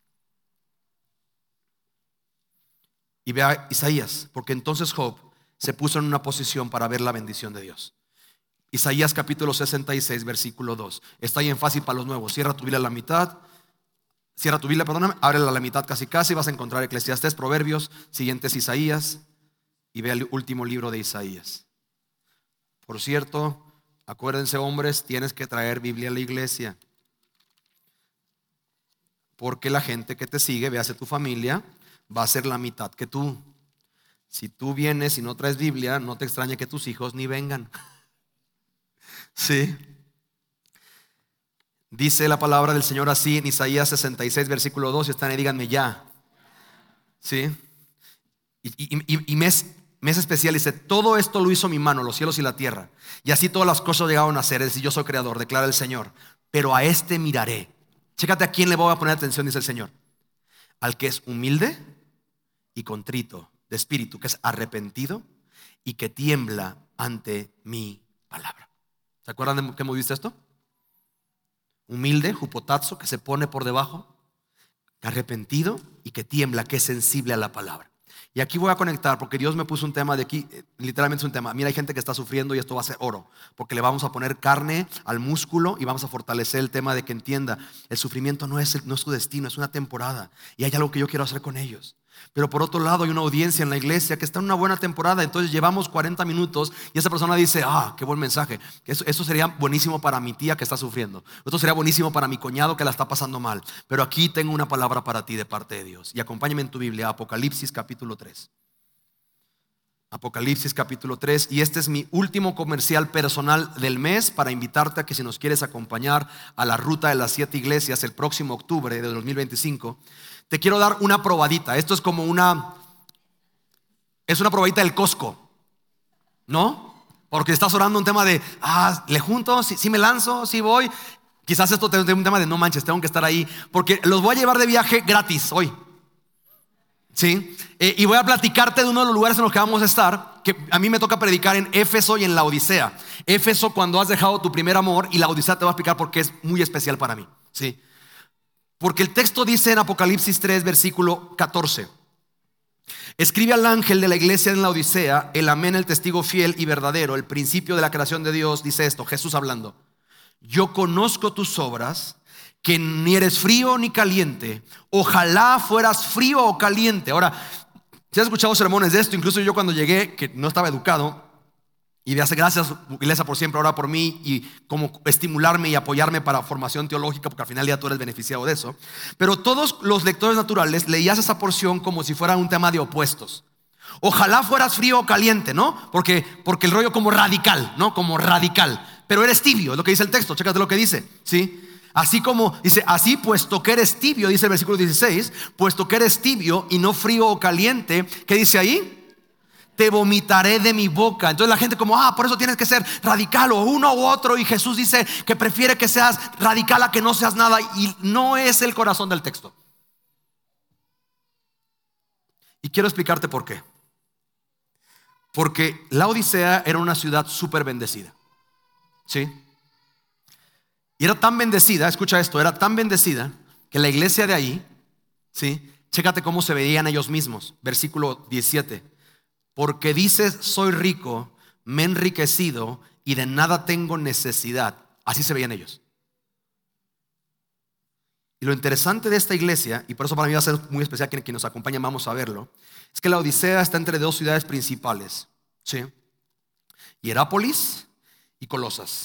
Y vea Isaías, porque entonces Job se puso en una posición para ver la bendición de Dios. Isaías capítulo sesenta y seis, versículo dos. Está ahí en fácil para los nuevos. Cierra tu Biblia a la mitad. Cierra tu Biblia, perdóname, ábrela a la mitad casi casi. Vas a encontrar Eclesiastés, Proverbios, siguiente es Isaías. Y ve el último libro de Isaías. Por cierto, acuérdense, hombres, tienes que traer Biblia a la iglesia, porque la gente que te sigue, véase tu familia, va a ser la mitad que tú. Si tú vienes y no traes Biblia, no te extrañe que tus hijos ni vengan. Sí. Dice la palabra del Señor así en Isaías sesenta y seis, versículo dos. Si están ahí, díganme ya. Sí. Y, y, y, y mes, mes especial dice: todo esto lo hizo mi mano, los cielos y la tierra, y así todas las cosas llegaron a ser. Es decir, yo soy creador, declara el Señor. Pero a este miraré. Chécate a quién le voy a poner atención, dice el Señor: al que es humilde y contrito de espíritu, que es arrepentido y que tiembla ante mi palabra. ¿Se acuerdan de que hemos visto esto? Humilde, jupotazo, que se pone por debajo, arrepentido y que tiembla, que es sensible a la palabra. Y aquí voy a conectar, porque Dios me puso un tema de aquí, literalmente es un tema. Mira, hay gente que está sufriendo y esto va a ser oro, porque le vamos a poner carne al músculo y vamos a fortalecer el tema de que entienda: el sufrimiento no es, el, no es su destino, es una temporada, y hay algo que yo quiero hacer con ellos. Pero por otro lado hay una audiencia en la iglesia que está en una buena temporada. Entonces llevamos cuarenta minutos y esa persona dice: ah, qué buen mensaje. Eso, eso sería buenísimo para mi tía que está sufriendo. Esto sería buenísimo para mi cuñado que la está pasando mal. Pero aquí tengo una palabra para ti de parte de Dios. Y acompáñame en tu Biblia, Apocalipsis capítulo tres. Apocalipsis capítulo tres. Y este es mi último comercial personal del mes, para invitarte a que, si nos quieres acompañar a la ruta de las siete iglesias el próximo octubre de dos mil veinticinco, te quiero dar una probadita. Esto es como una Es una probadita del Costco, ¿no? Porque estás orando un tema de: ah, ¿le junto? ¿Sí, sí me lanzo? ¿Sí voy? Quizás esto te un tema de: no manches, tengo que estar ahí, porque los voy a llevar de viaje gratis hoy. ¿Sí? Eh, y voy a platicarte de uno de los lugares en los que vamos a estar, que a mí me toca predicar en Éfeso y en la Odisea. Éfeso, cuando has dejado tu primer amor, y la Odisea te va a explicar por qué es muy especial para mí. ¿Sí? Porque el texto dice en Apocalipsis tres, versículo catorce: Escribe al ángel de la iglesia en la Odisea, el amén, el testigo fiel y verdadero, el principio de la creación de Dios. Dice esto, Jesús hablando: yo conozco tus obras, que ni eres frío ni caliente. Ojalá fueras frío o caliente. Ahora, si has escuchado sermones de esto, incluso yo cuando llegué, que no estaba educado, y de hace gracias, iglesia por siempre, ora por mí, y como estimularme y apoyarme para formación teológica, porque al final ya tú eres beneficiado de eso. Pero todos los lectores naturales leías esa porción como si fuera un tema de opuestos. Ojalá fueras frío o caliente, ¿no? Porque, porque el rollo como radical, ¿no? Como radical. Pero eres tibio, es lo que dice el texto, chécate lo que dice, ¿sí? Así como dice, así puesto que eres tibio, dice el versículo dieciséis, puesto que eres tibio y no frío o caliente, ¿qué dice ahí? Te vomitaré de mi boca. Entonces la gente como, ah, por eso tienes que ser radical o uno u otro. Y Jesús dice que prefiere que seas radical a que no seas nada. Y no es el corazón del texto. Y quiero explicarte por qué. Porque la Odisea era una ciudad súper bendecida, ¿sí? Y era tan bendecida, escucha esto, era tan bendecida que la iglesia de ahí, ¿sí? Chécate cómo se veían ellos mismos. Versículo diecisiete. Porque dices, soy rico, me he enriquecido y de nada tengo necesidad. Así se veían ellos. Y lo interesante de esta iglesia, y por eso para mí va a ser muy especial que quien nos acompaña, vamos a verlo, es que la Odisea está entre dos ciudades principales, ¿sí? Hierápolis y Colosas.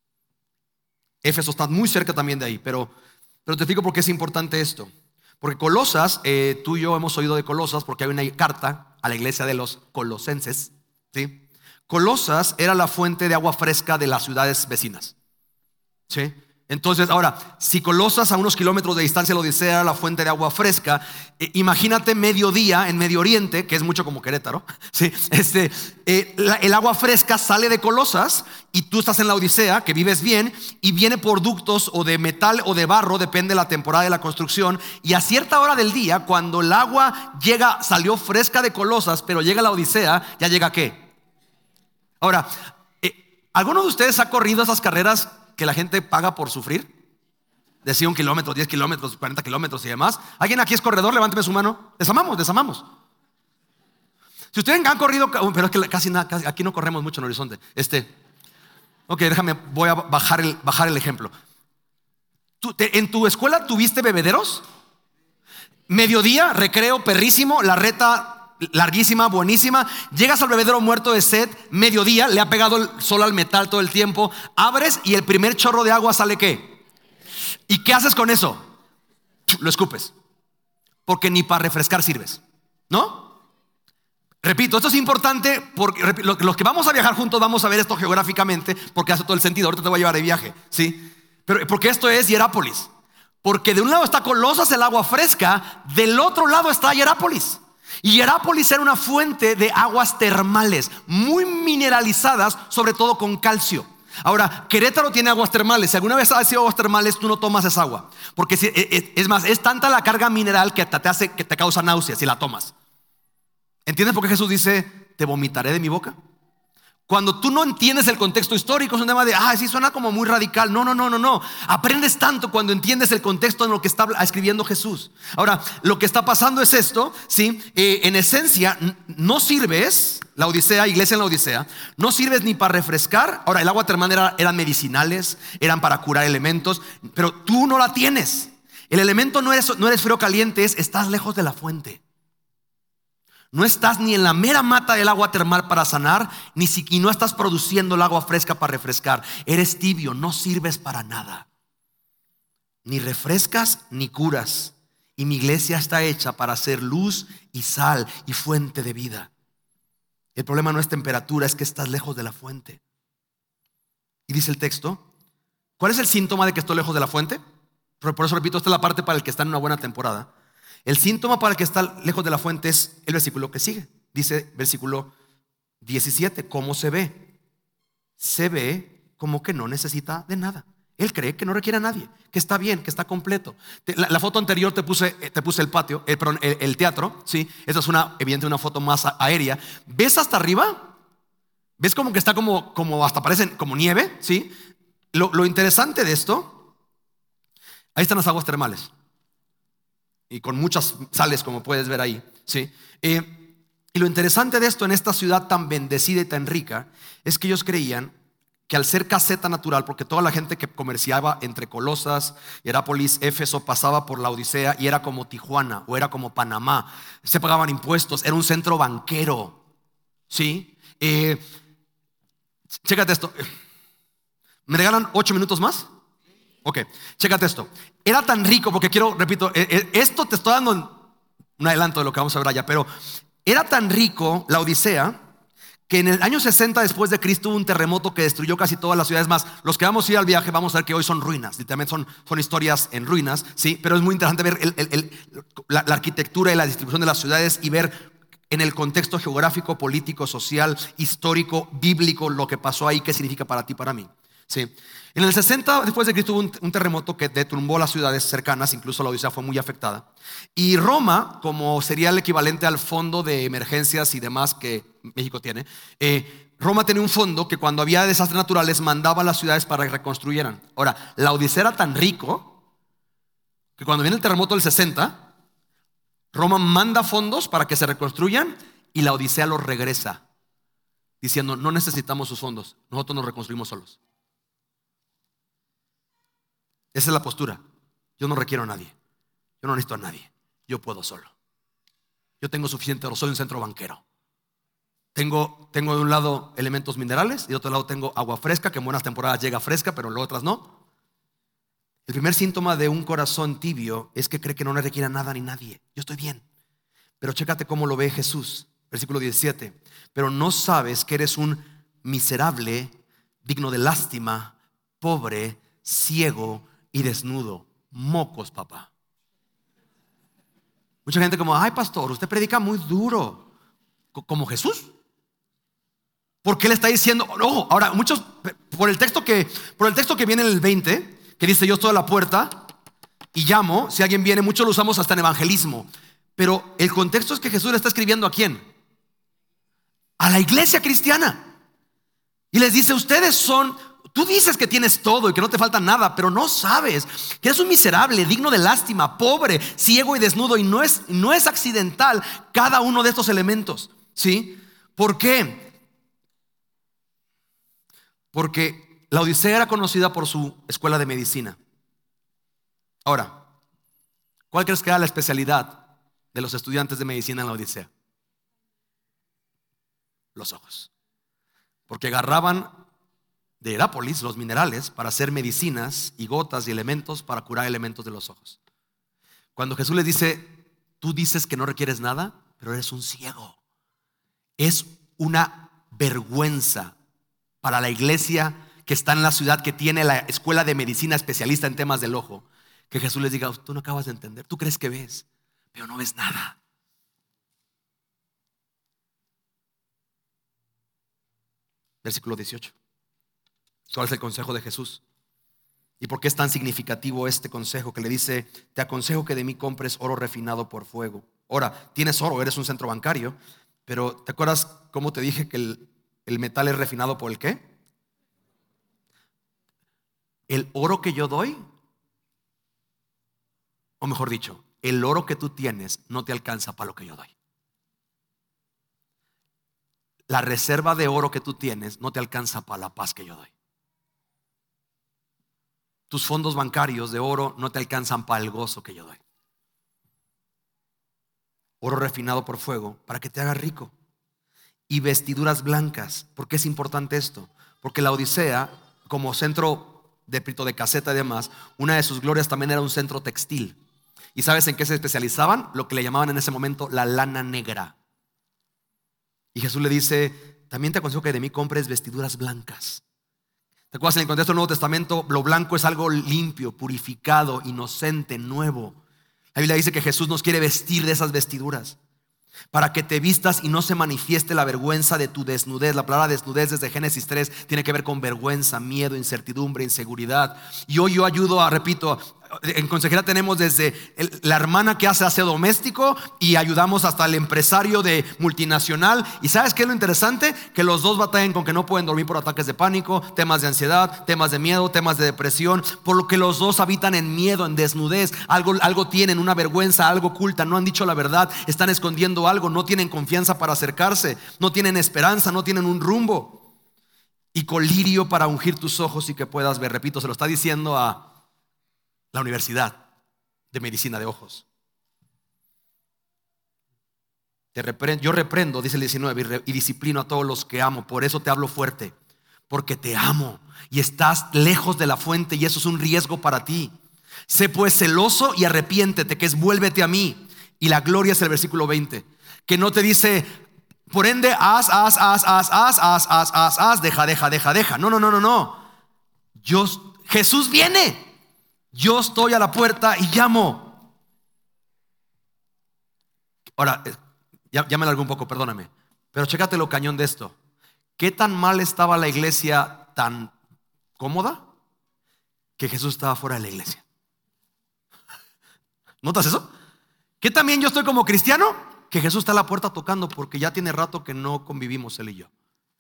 Éfeso está muy cerca también de ahí, pero, pero te explico por qué es importante esto. Porque Colosas, eh, tú y yo hemos oído de Colosas porque hay una carta a la iglesia de los colosenses, ¿sí? Colosas era la fuente de agua fresca de las ciudades vecinas, ¿sí? Entonces, ahora, si Colosas a unos kilómetros de distancia, la Odisea era la fuente de agua fresca, eh, imagínate mediodía en Medio Oriente, que es mucho como Querétaro, ¿sí? este, eh, la, el agua fresca sale de Colosas y tú estás en la Odisea, que vives bien, y viene por ductos o de metal o de barro, depende de la temporada de la construcción, y a cierta hora del día, cuando el agua llega, salió fresca de Colosas, pero llega a la Odisea, ¿ya llega qué? Ahora, eh, ¿alguno de ustedes ha corrido esas carreras que la gente paga por sufrir? Decía un kilómetro, diez kilómetros, cuarenta kilómetros y demás. ¿Alguien aquí es corredor? Levánteme su mano. Les amamos, les amamos. Si ustedes han corrido, pero es que casi nada, casi, aquí no corremos mucho en Horizonte. Este, ok, déjame, voy a bajar el, bajar el ejemplo. ¿Tú, te, ¿En tu escuela tuviste bebederos? Mediodía, recreo, perrísimo, la reta larguísima, buenísima. Llegas al bebedero muerto de sed, mediodía, le ha pegado el sol al metal todo el tiempo. Abres y el primer chorro de agua sale ¿qué? ¿Y qué haces con eso? Lo escupes. Porque ni para refrescar sirves, ¿no? Repito, esto es importante porque los que vamos a viajar juntos vamos a ver esto geográficamente, porque hace todo el sentido. Ahorita te voy a llevar de viaje, ¿sí? Pero porque esto es Hierápolis. Porque de un lado está Colosas, el agua fresca, del otro lado está Hierápolis. Y Hierápolis era una fuente de aguas termales muy mineralizadas, sobre todo con calcio. Ahora, Querétaro tiene aguas termales. Si alguna vez has ido a aguas termales, tú no tomas esa agua, porque si, es, es más, es tanta la carga mineral que te hace, que te causa náuseas si la tomas. ¿Entiendes por qué Jesús dice, te vomitaré de mi boca? Cuando tú no entiendes el contexto histórico, es un tema de, ah, sí, suena como muy radical. No, no, no, no, no. Aprendes tanto cuando entiendes el contexto en lo que está escribiendo Jesús. Ahora, lo que está pasando es esto, ¿sí? Eh, en esencia, no sirves, la Odisea, iglesia en la Odisea, no sirves ni para refrescar. Ahora, el agua termal era, eran medicinales, eran para curar elementos, pero tú no la tienes. El elemento no eres, no eres frío o caliente, es, estás lejos de la fuente. No estás ni en la mera mata del agua termal para sanar, ni si, y no estás produciendo el agua fresca para refrescar. Eres tibio, no sirves para nada. Ni refrescas ni curas. Y mi iglesia está hecha para ser luz y sal y fuente de vida. El problema no es temperatura, es que estás lejos de la fuente. Y dice el texto, ¿cuál es el síntoma de que estoy lejos de la fuente? Por eso repito, esta es la parte para el que está en una buena temporada. El síntoma para el que está lejos de la fuente es el versículo que sigue. Dice versículo diecisiete, ¿cómo se ve? Se ve como que no necesita de nada. Él cree que no requiere a nadie, que está bien, que está completo. La, la foto anterior te puse, te puse el patio, el, perdón, el, el teatro, ¿sí? Esta es una, evidentemente una foto más aérea. ¿Ves hasta arriba? ¿Ves como que está como, como hasta parece como nieve? ¿Sí? Lo, lo interesante de esto, ahí están las aguas termales. y con muchas sales, como puedes ver ahí, ¿sí? Eh, y lo interesante de esto en esta ciudad tan bendecida y tan rica es que ellos creían que al ser caseta natural, porque toda la gente que comerciaba entre Colosas, Hierápolis, Éfeso pasaba por la Odisea y era como Tijuana o era como Panamá, se pagaban impuestos, era un centro banquero, ¿sí? Eh, chécate esto. ¿Me regalan ocho minutos más? Ok, chécate esto. Era tan rico, porque quiero, repito, esto te estoy dando un adelanto de lo que vamos a ver allá, pero era tan rico la Odisea que en el año sesenta después de Cristo hubo un terremoto que destruyó casi todas las ciudades. Más, los que vamos a ir al viaje vamos a ver que hoy son ruinas, literalmente son, son historias en ruinas, ¿sí? Pero es muy interesante ver el, el, el, la, la arquitectura y la distribución de las ciudades y ver en el contexto geográfico, político, social, histórico, bíblico, lo que pasó ahí, qué significa para ti, para mí, ¿sí? En el sesenta después de Cristo hubo un, un terremoto que detumbó las ciudades cercanas, incluso la Odisea fue muy afectada. Y Roma, como sería el equivalente al fondo de emergencias y demás que México tiene, eh, Roma tenía un fondo que cuando había desastres naturales mandaba a las ciudades para que reconstruyeran. Ahora, la Odisea era tan rico que cuando viene el terremoto del sesenta, Roma manda fondos para que se reconstruyan y la Odisea los regresa, diciendo: no necesitamos sus fondos, nosotros nos reconstruimos solos. Esa es la postura. Yo no requiero a nadie, yo no necesito a nadie, yo puedo solo. Yo tengo suficiente oro, soy un centro banquero. Tengo, tengo de un lado elementos minerales y de otro lado tengo agua fresca, que en buenas temporadas llega fresca, pero en otras no. El primer síntoma de un corazón tibio es que cree que no le requiere a nada ni nadie. Yo estoy bien. Pero chécate cómo lo ve Jesús. Versículo diecisiete. Pero no sabes que eres un miserable, digno de lástima, pobre, ciego y desnudo. Mocos, papá. Mucha gente como: ay, pastor, usted predica muy duro. Como Jesús. ¿Por qué le está diciendo? No, ahora muchos, por el texto que, por el texto que viene en el veinte, que dice: yo estoy a la puerta y llamo, si alguien viene, muchos lo usamos hasta en evangelismo. Pero el contexto es que Jesús le está escribiendo ¿a quién? A la iglesia cristiana. Y les dice: ustedes son, tú dices que tienes todo y que no te falta nada, pero no sabes que eres un miserable, digno de lástima, pobre, ciego y desnudo. Y no es, no es accidental cada uno de estos elementos, ¿sí? ¿Por qué? Porque la Odisea era conocida por su escuela de medicina. Ahora, ¿cuál crees que era la especialidad de los estudiantes de medicina en la Odisea? Los ojos. Porque agarraban de Hierápolis los minerales para hacer medicinas y gotas y elementos para curar elementos de los ojos. Cuando Jesús les dice: tú dices que no requieres nada, pero eres un ciego, es una vergüenza para la iglesia que está en la ciudad, que tiene la escuela de medicina especialista en temas del ojo, que Jesús les diga: tú no acabas de entender, tú crees que ves, pero no ves nada. Versículo dieciocho. ¿Cuál es el consejo de Jesús? ¿Y por qué es tan significativo este consejo que le dice: te aconsejo que de mí compres oro refinado por fuego? Ahora, tienes oro, eres un centro bancario, pero ¿te acuerdas cómo te dije que el, el metal es refinado por el qué? El oro que yo doy, o mejor dicho, el oro que tú tienes no te alcanza para lo que yo doy. La reserva de oro que tú tienes no te alcanza para la paz que yo doy. Tus fondos bancarios de oro no te alcanzan para el gozo que yo doy. Oro refinado por fuego para que te haga rico. Y vestiduras blancas. ¿Por qué es importante esto? Porque la Odisea, como centro de, de caseta y demás, una de sus glorias también era un centro textil. ¿Y sabes en qué se especializaban? Lo que le llamaban en ese momento la lana negra. Y Jesús le dice: también te aconsejo que de mí compres vestiduras blancas. ¿Te acuerdas? En el contexto del Nuevo Testamento, lo blanco es algo limpio, purificado, inocente, nuevo. La Biblia dice que Jesús nos quiere vestir de esas vestiduras para que te vistas y no se manifieste la vergüenza de tu desnudez. La palabra desnudez desde Génesis tres tiene que ver con vergüenza, miedo, incertidumbre, inseguridad. Y hoy yo ayudo a, repito, En consejería tenemos desde el, la hermana que hace aseo doméstico y ayudamos hasta el empresario de multinacional. ¿Y sabes qué es lo interesante? Que los dos batallan con que no pueden dormir por ataques de pánico, temas de ansiedad, temas de miedo, temas de depresión, por lo que los dos habitan en miedo, en desnudez. Algo, algo tienen, una vergüenza, algo oculta, no han dicho la verdad, están escondiendo algo, no tienen confianza para acercarse, no tienen esperanza, no tienen un rumbo. Y colirio para ungir tus ojos y que puedas ver. Repito, se lo está diciendo a la Universidad de Medicina de Ojos. Te reprendo, yo reprendo, dice el diecinueve, y, re, y disciplino a todos los que amo. Por eso te hablo fuerte, porque te amo y estás lejos de la fuente, y eso es un riesgo para ti. Sé pues celoso y arrepiéntete, que es vuélvete a mí. Y la gloria es el versículo veinte, que no te dice, por ende, haz, haz, haz, haz, haz, haz, haz, haz, haz, deja, deja, deja, deja. No, no, no, no, no. Yo, Jesús viene. Yo estoy a la puerta y llamo. Ahora, ya, ya me largué un poco, perdóname. Pero chécate lo cañón de esto. ¿Qué tan mal estaba la iglesia tan cómoda? Que Jesús estaba fuera de la iglesia. ¿Notas eso? ¿Qué también yo estoy como cristiano? Que Jesús está a la puerta tocando, porque ya tiene rato que no convivimos él y yo.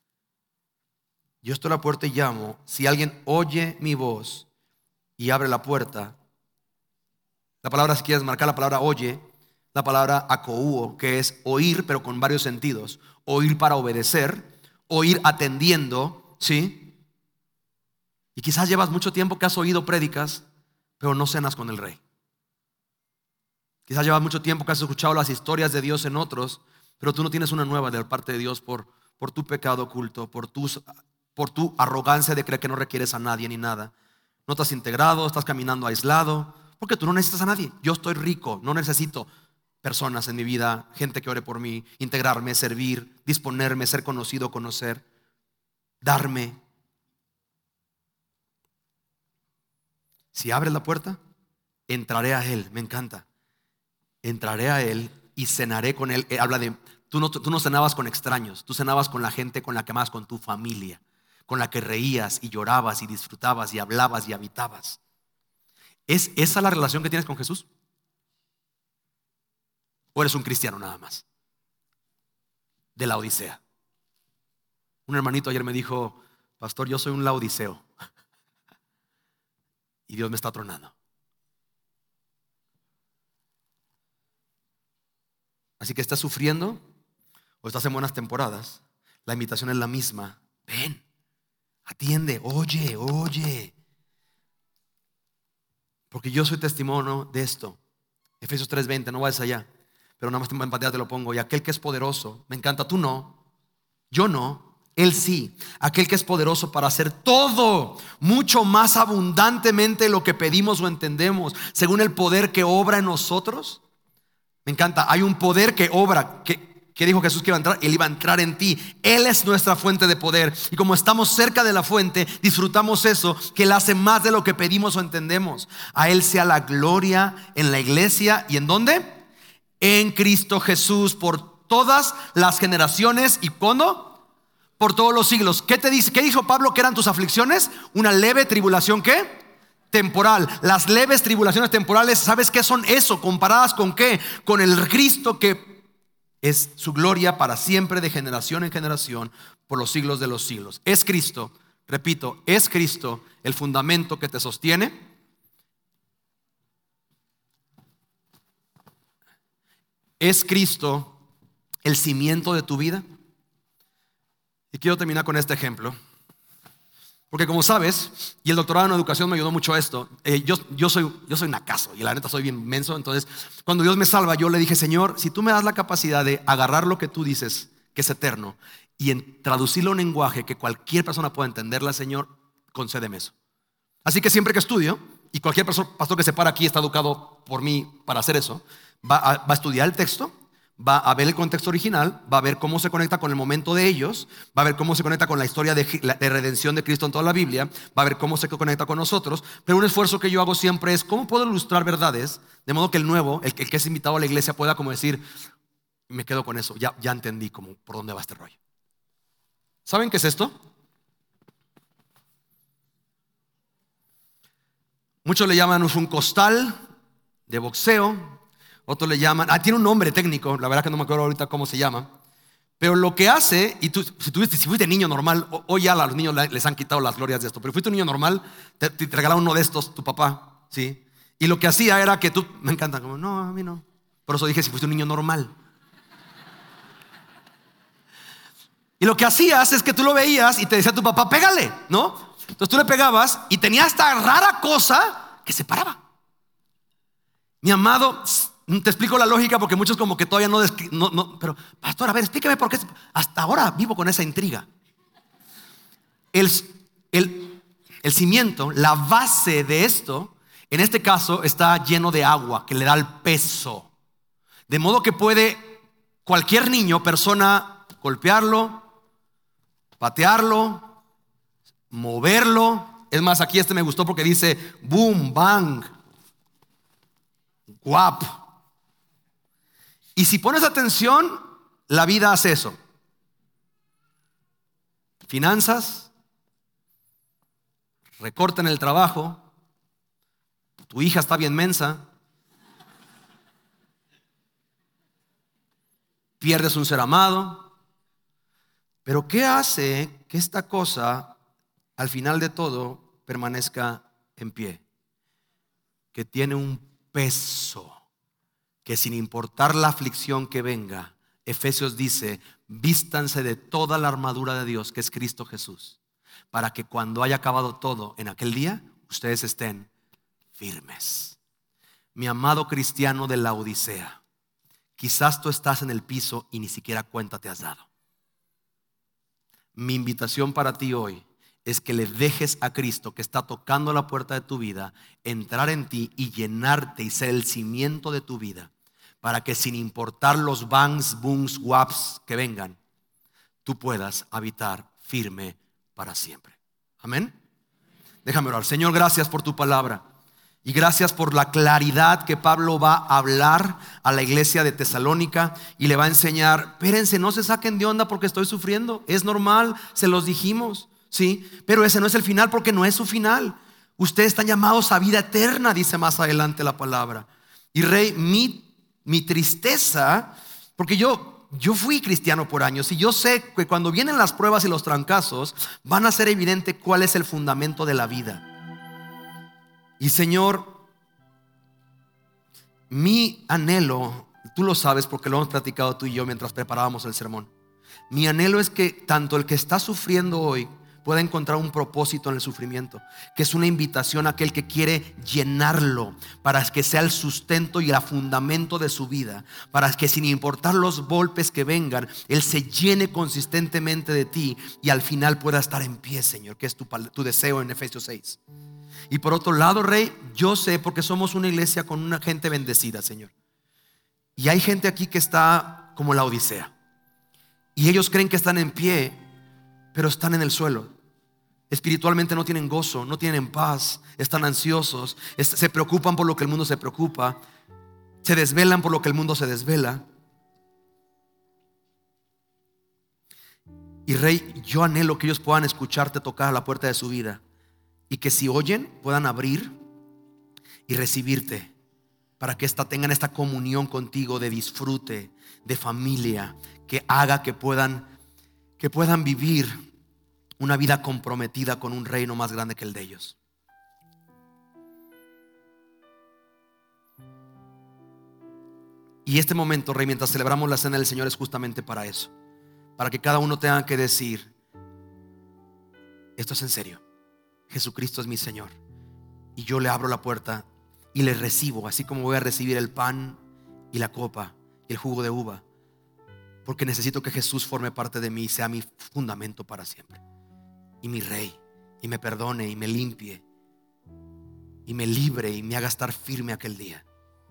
Yo estoy a la puerta y llamo. Si alguien oye mi voz y abre la puerta, la palabra, si quieres marcar la palabra oye, la palabra akouo, que es oír, pero con varios sentidos. Oír para obedecer, oír atendiendo, ¿sí? Y quizás llevas mucho tiempo que has oído prédicas, pero no cenas con el rey. Quizás llevas mucho tiempo que has escuchado las historias de Dios en otros, pero tú no tienes una nueva de parte de Dios por, por tu pecado oculto, por tu, por tu arrogancia de creer que no requieres a nadie ni nada. No te has integrado, estás caminando aislado, porque tú no necesitas a nadie. Yo estoy rico, no necesito personas en mi vida, gente que ore por mí, integrarme, servir, disponerme, ser conocido, conocer, darme. Si abres la puerta, entraré a Él. Me encanta. Entraré a Él y cenaré con Él. Eh, habla de, tú no, tú no cenabas con extraños, tú cenabas con la gente con la que amabas, con tu familia, con la que reías y llorabas y disfrutabas y hablabas y habitabas. ¿Es esa la relación que tienes con Jesús? ¿O eres un cristiano nada más? De la Odisea. Un hermanito ayer me dijo, pastor, yo soy un laodiceo y Dios me está tronando. Así que estás sufriendo o estás en buenas temporadas, la invitación es la misma. Ven, atiende, oye, oye. Porque yo soy testimonio de esto. Efesios tres veinte, no vayas allá, pero nada más en pantalla te lo pongo. Y aquel que es poderoso, me encanta, tú no, yo no, Él sí. Aquel que es poderoso para hacer todo, mucho más abundantemente lo que pedimos o entendemos, según el poder que obra en nosotros. Me encanta, hay un poder que obra, que, que dijo Jesús que iba a entrar, Él iba a entrar en ti. Él es nuestra fuente de poder. Y como estamos cerca de la fuente, disfrutamos eso, que Él hace más de lo que pedimos o entendemos. A Él sea la gloria en la iglesia. ¿Y en dónde? En Cristo Jesús, por todas las generaciones. ¿Y cuándo? Por todos los siglos. ¿Qué te dice? ¿Qué dijo Pablo que eran tus aflicciones? Una leve tribulación, ¿qué? Temporal. Las leves tribulaciones temporales, ¿sabes qué son eso? ¿Comparadas con qué? Con el Cristo que es su gloria para siempre, de generación en generación, por los siglos de los siglos. Es Cristo, repito, es Cristo el fundamento que te sostiene. Es Cristo el cimiento de tu vida. Y quiero terminar con este ejemplo. Porque como sabes, y el doctorado en educación me ayudó mucho a esto, eh, yo, yo, soy, yo soy nacazo y la neta soy bien menso. Entonces cuando Dios me salva, yo le dije, Señor, si tú me das la capacidad de agarrar lo que tú dices, que es eterno, y en traducirlo a un lenguaje que cualquier persona pueda entenderla, Señor, concédeme eso. Así que siempre que estudio, y cualquier persona, pastor que se para aquí está educado por mí para hacer eso, va a, va a estudiar el texto, va a ver el contexto original, va a ver cómo se conecta con el momento de ellos, va a ver cómo se conecta con la historia de, de redención de Cristo en toda la Biblia, va a ver cómo se conecta con nosotros. Pero un esfuerzo que yo hago siempre es cómo puedo ilustrar verdades de modo que el nuevo, el, el que es invitado a la iglesia, pueda como decir, me quedo con eso, ya, ya entendí cómo, por dónde va este rollo. ¿Saben qué es esto? Muchos le llaman un costal de boxeo. Otros le llaman, ah, tiene un nombre técnico, la verdad que no me acuerdo ahorita cómo se llama. Pero lo que hace, y tú, si, tuviste, si fuiste niño normal, hoy ya a los niños les han quitado las glorias de esto, pero fuiste un niño normal, te, te regalaba uno de estos, tu papá, ¿sí? Y lo que hacía era que tú, me encanta, como, no, a mí no. Por eso dije, si fuiste un niño normal. Y lo que hacías es que tú lo veías y te decía tu papá, pégale, ¿no? Entonces tú le pegabas y tenía esta rara cosa que se paraba. Mi amado, te explico la lógica porque muchos como que todavía no, no, no pero pastor, a ver, explíqueme por qué. Hasta ahora vivo con esa intriga. El, el, el cimiento, la base de esto, en este caso está lleno de agua que le da el peso. De modo que puede cualquier niño, persona, golpearlo, patearlo, moverlo. Es más, aquí este me gustó porque dice boom, bang, guap. Y si pones atención, la vida hace eso. Finanzas, recorta en el trabajo, tu hija está bien mensa, pierdes un ser amado. Pero ¿qué hace que esta cosa al final de todo permanezca en pie? Que tiene un peso que sin importar la aflicción que venga, Efesios dice, vístanse de toda la armadura de Dios que es Cristo Jesús, para que cuando haya acabado todo en aquel día, ustedes estén firmes. Mi amado cristiano de la Odisea, quizás tú estás en el piso y ni siquiera cuenta te has dado. Mi invitación para ti hoy es que le dejes a Cristo, que está tocando la puerta de tu vida, entrar en ti y llenarte y ser el cimiento de tu vida, para que sin importar los bangs, booms, waps que vengan, tú puedas habitar firme para siempre. Amén. Déjame orar. Señor, gracias por tu palabra. Y gracias por la claridad que Pablo va a hablar a la iglesia de Tesalónica y le va a enseñar, espérense, no se saquen de onda porque estoy sufriendo, es normal, se los dijimos, sí, pero ese no es el final porque no es su final. Ustedes están llamados a vida eterna, dice más adelante la palabra. Y Rey, mi, mi tristeza, porque yo, yo fui cristiano por años y yo sé que cuando vienen las pruebas y los trancazos van a ser evidente cuál es el fundamento de la vida. Y Señor, mi anhelo, tú lo sabes porque lo hemos platicado tú y yo mientras preparábamos el sermón. Mi anhelo es que tanto el que está sufriendo hoy pueda encontrar un propósito en el sufrimiento, que es una invitación a aquel que quiere llenarlo para que sea el sustento y el fundamento de su vida, para que sin importar los golpes que vengan, Él se llene consistentemente de ti y al final pueda estar en pie, Señor, que es tu, tu deseo en Efesios seis. Y por otro lado, Rey, yo sé porque somos una iglesia con una gente bendecida, Señor. Y hay gente aquí que está como la Odisea. Y ellos creen que están en pie, pero están en el suelo. Espiritualmente no tienen gozo, no tienen paz, están ansiosos, se preocupan por lo que el mundo se preocupa, se desvelan por lo que el mundo se desvela. Y Rey, yo anhelo que ellos puedan escucharte tocar a la puerta de su vida. Y que si oyen puedan abrir y recibirte, para que esta, tengan esta comunión contigo de disfrute, de familia, que haga que puedan, que puedan vivir una vida comprometida con un reino más grande que el de ellos. Y este momento, Rey, mientras celebramos la cena del Señor, es justamente para eso, para que cada uno tenga que decir, esto es en serio. Jesucristo es mi Señor y yo le abro la puerta y le recibo, así como voy a recibir el pan y la copa y el jugo de uva, porque necesito que Jesús forme parte de mí y sea mi fundamento para siempre y mi Rey, y me perdone y me limpie y me libre y me haga estar firme aquel día.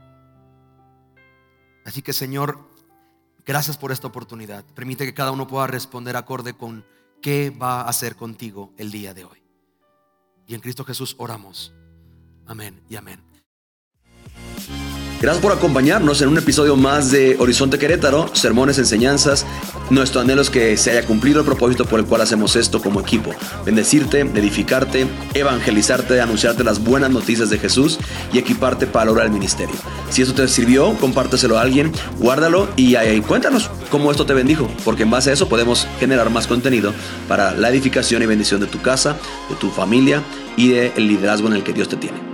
Así que, Señor, gracias por esta oportunidad. Permite que cada uno pueda responder acorde con qué va a hacer contigo el día de hoy. Y en Cristo Jesús oramos. Amén y amén. Gracias por acompañarnos en un episodio más de Horizonte Querétaro, sermones, enseñanzas. Nuestro anhelo es que se haya cumplido el propósito por el cual hacemos esto como equipo. Bendecirte, edificarte, evangelizarte, anunciarte las buenas noticias de Jesús y equiparte para lograr el ministerio. Si esto te sirvió, compárteselo a alguien, guárdalo y ahí, cuéntanos cómo esto te bendijo, porque en base a eso podemos generar más contenido para la edificación y bendición de tu casa, de tu familia y del liderazgo en el que Dios te tiene.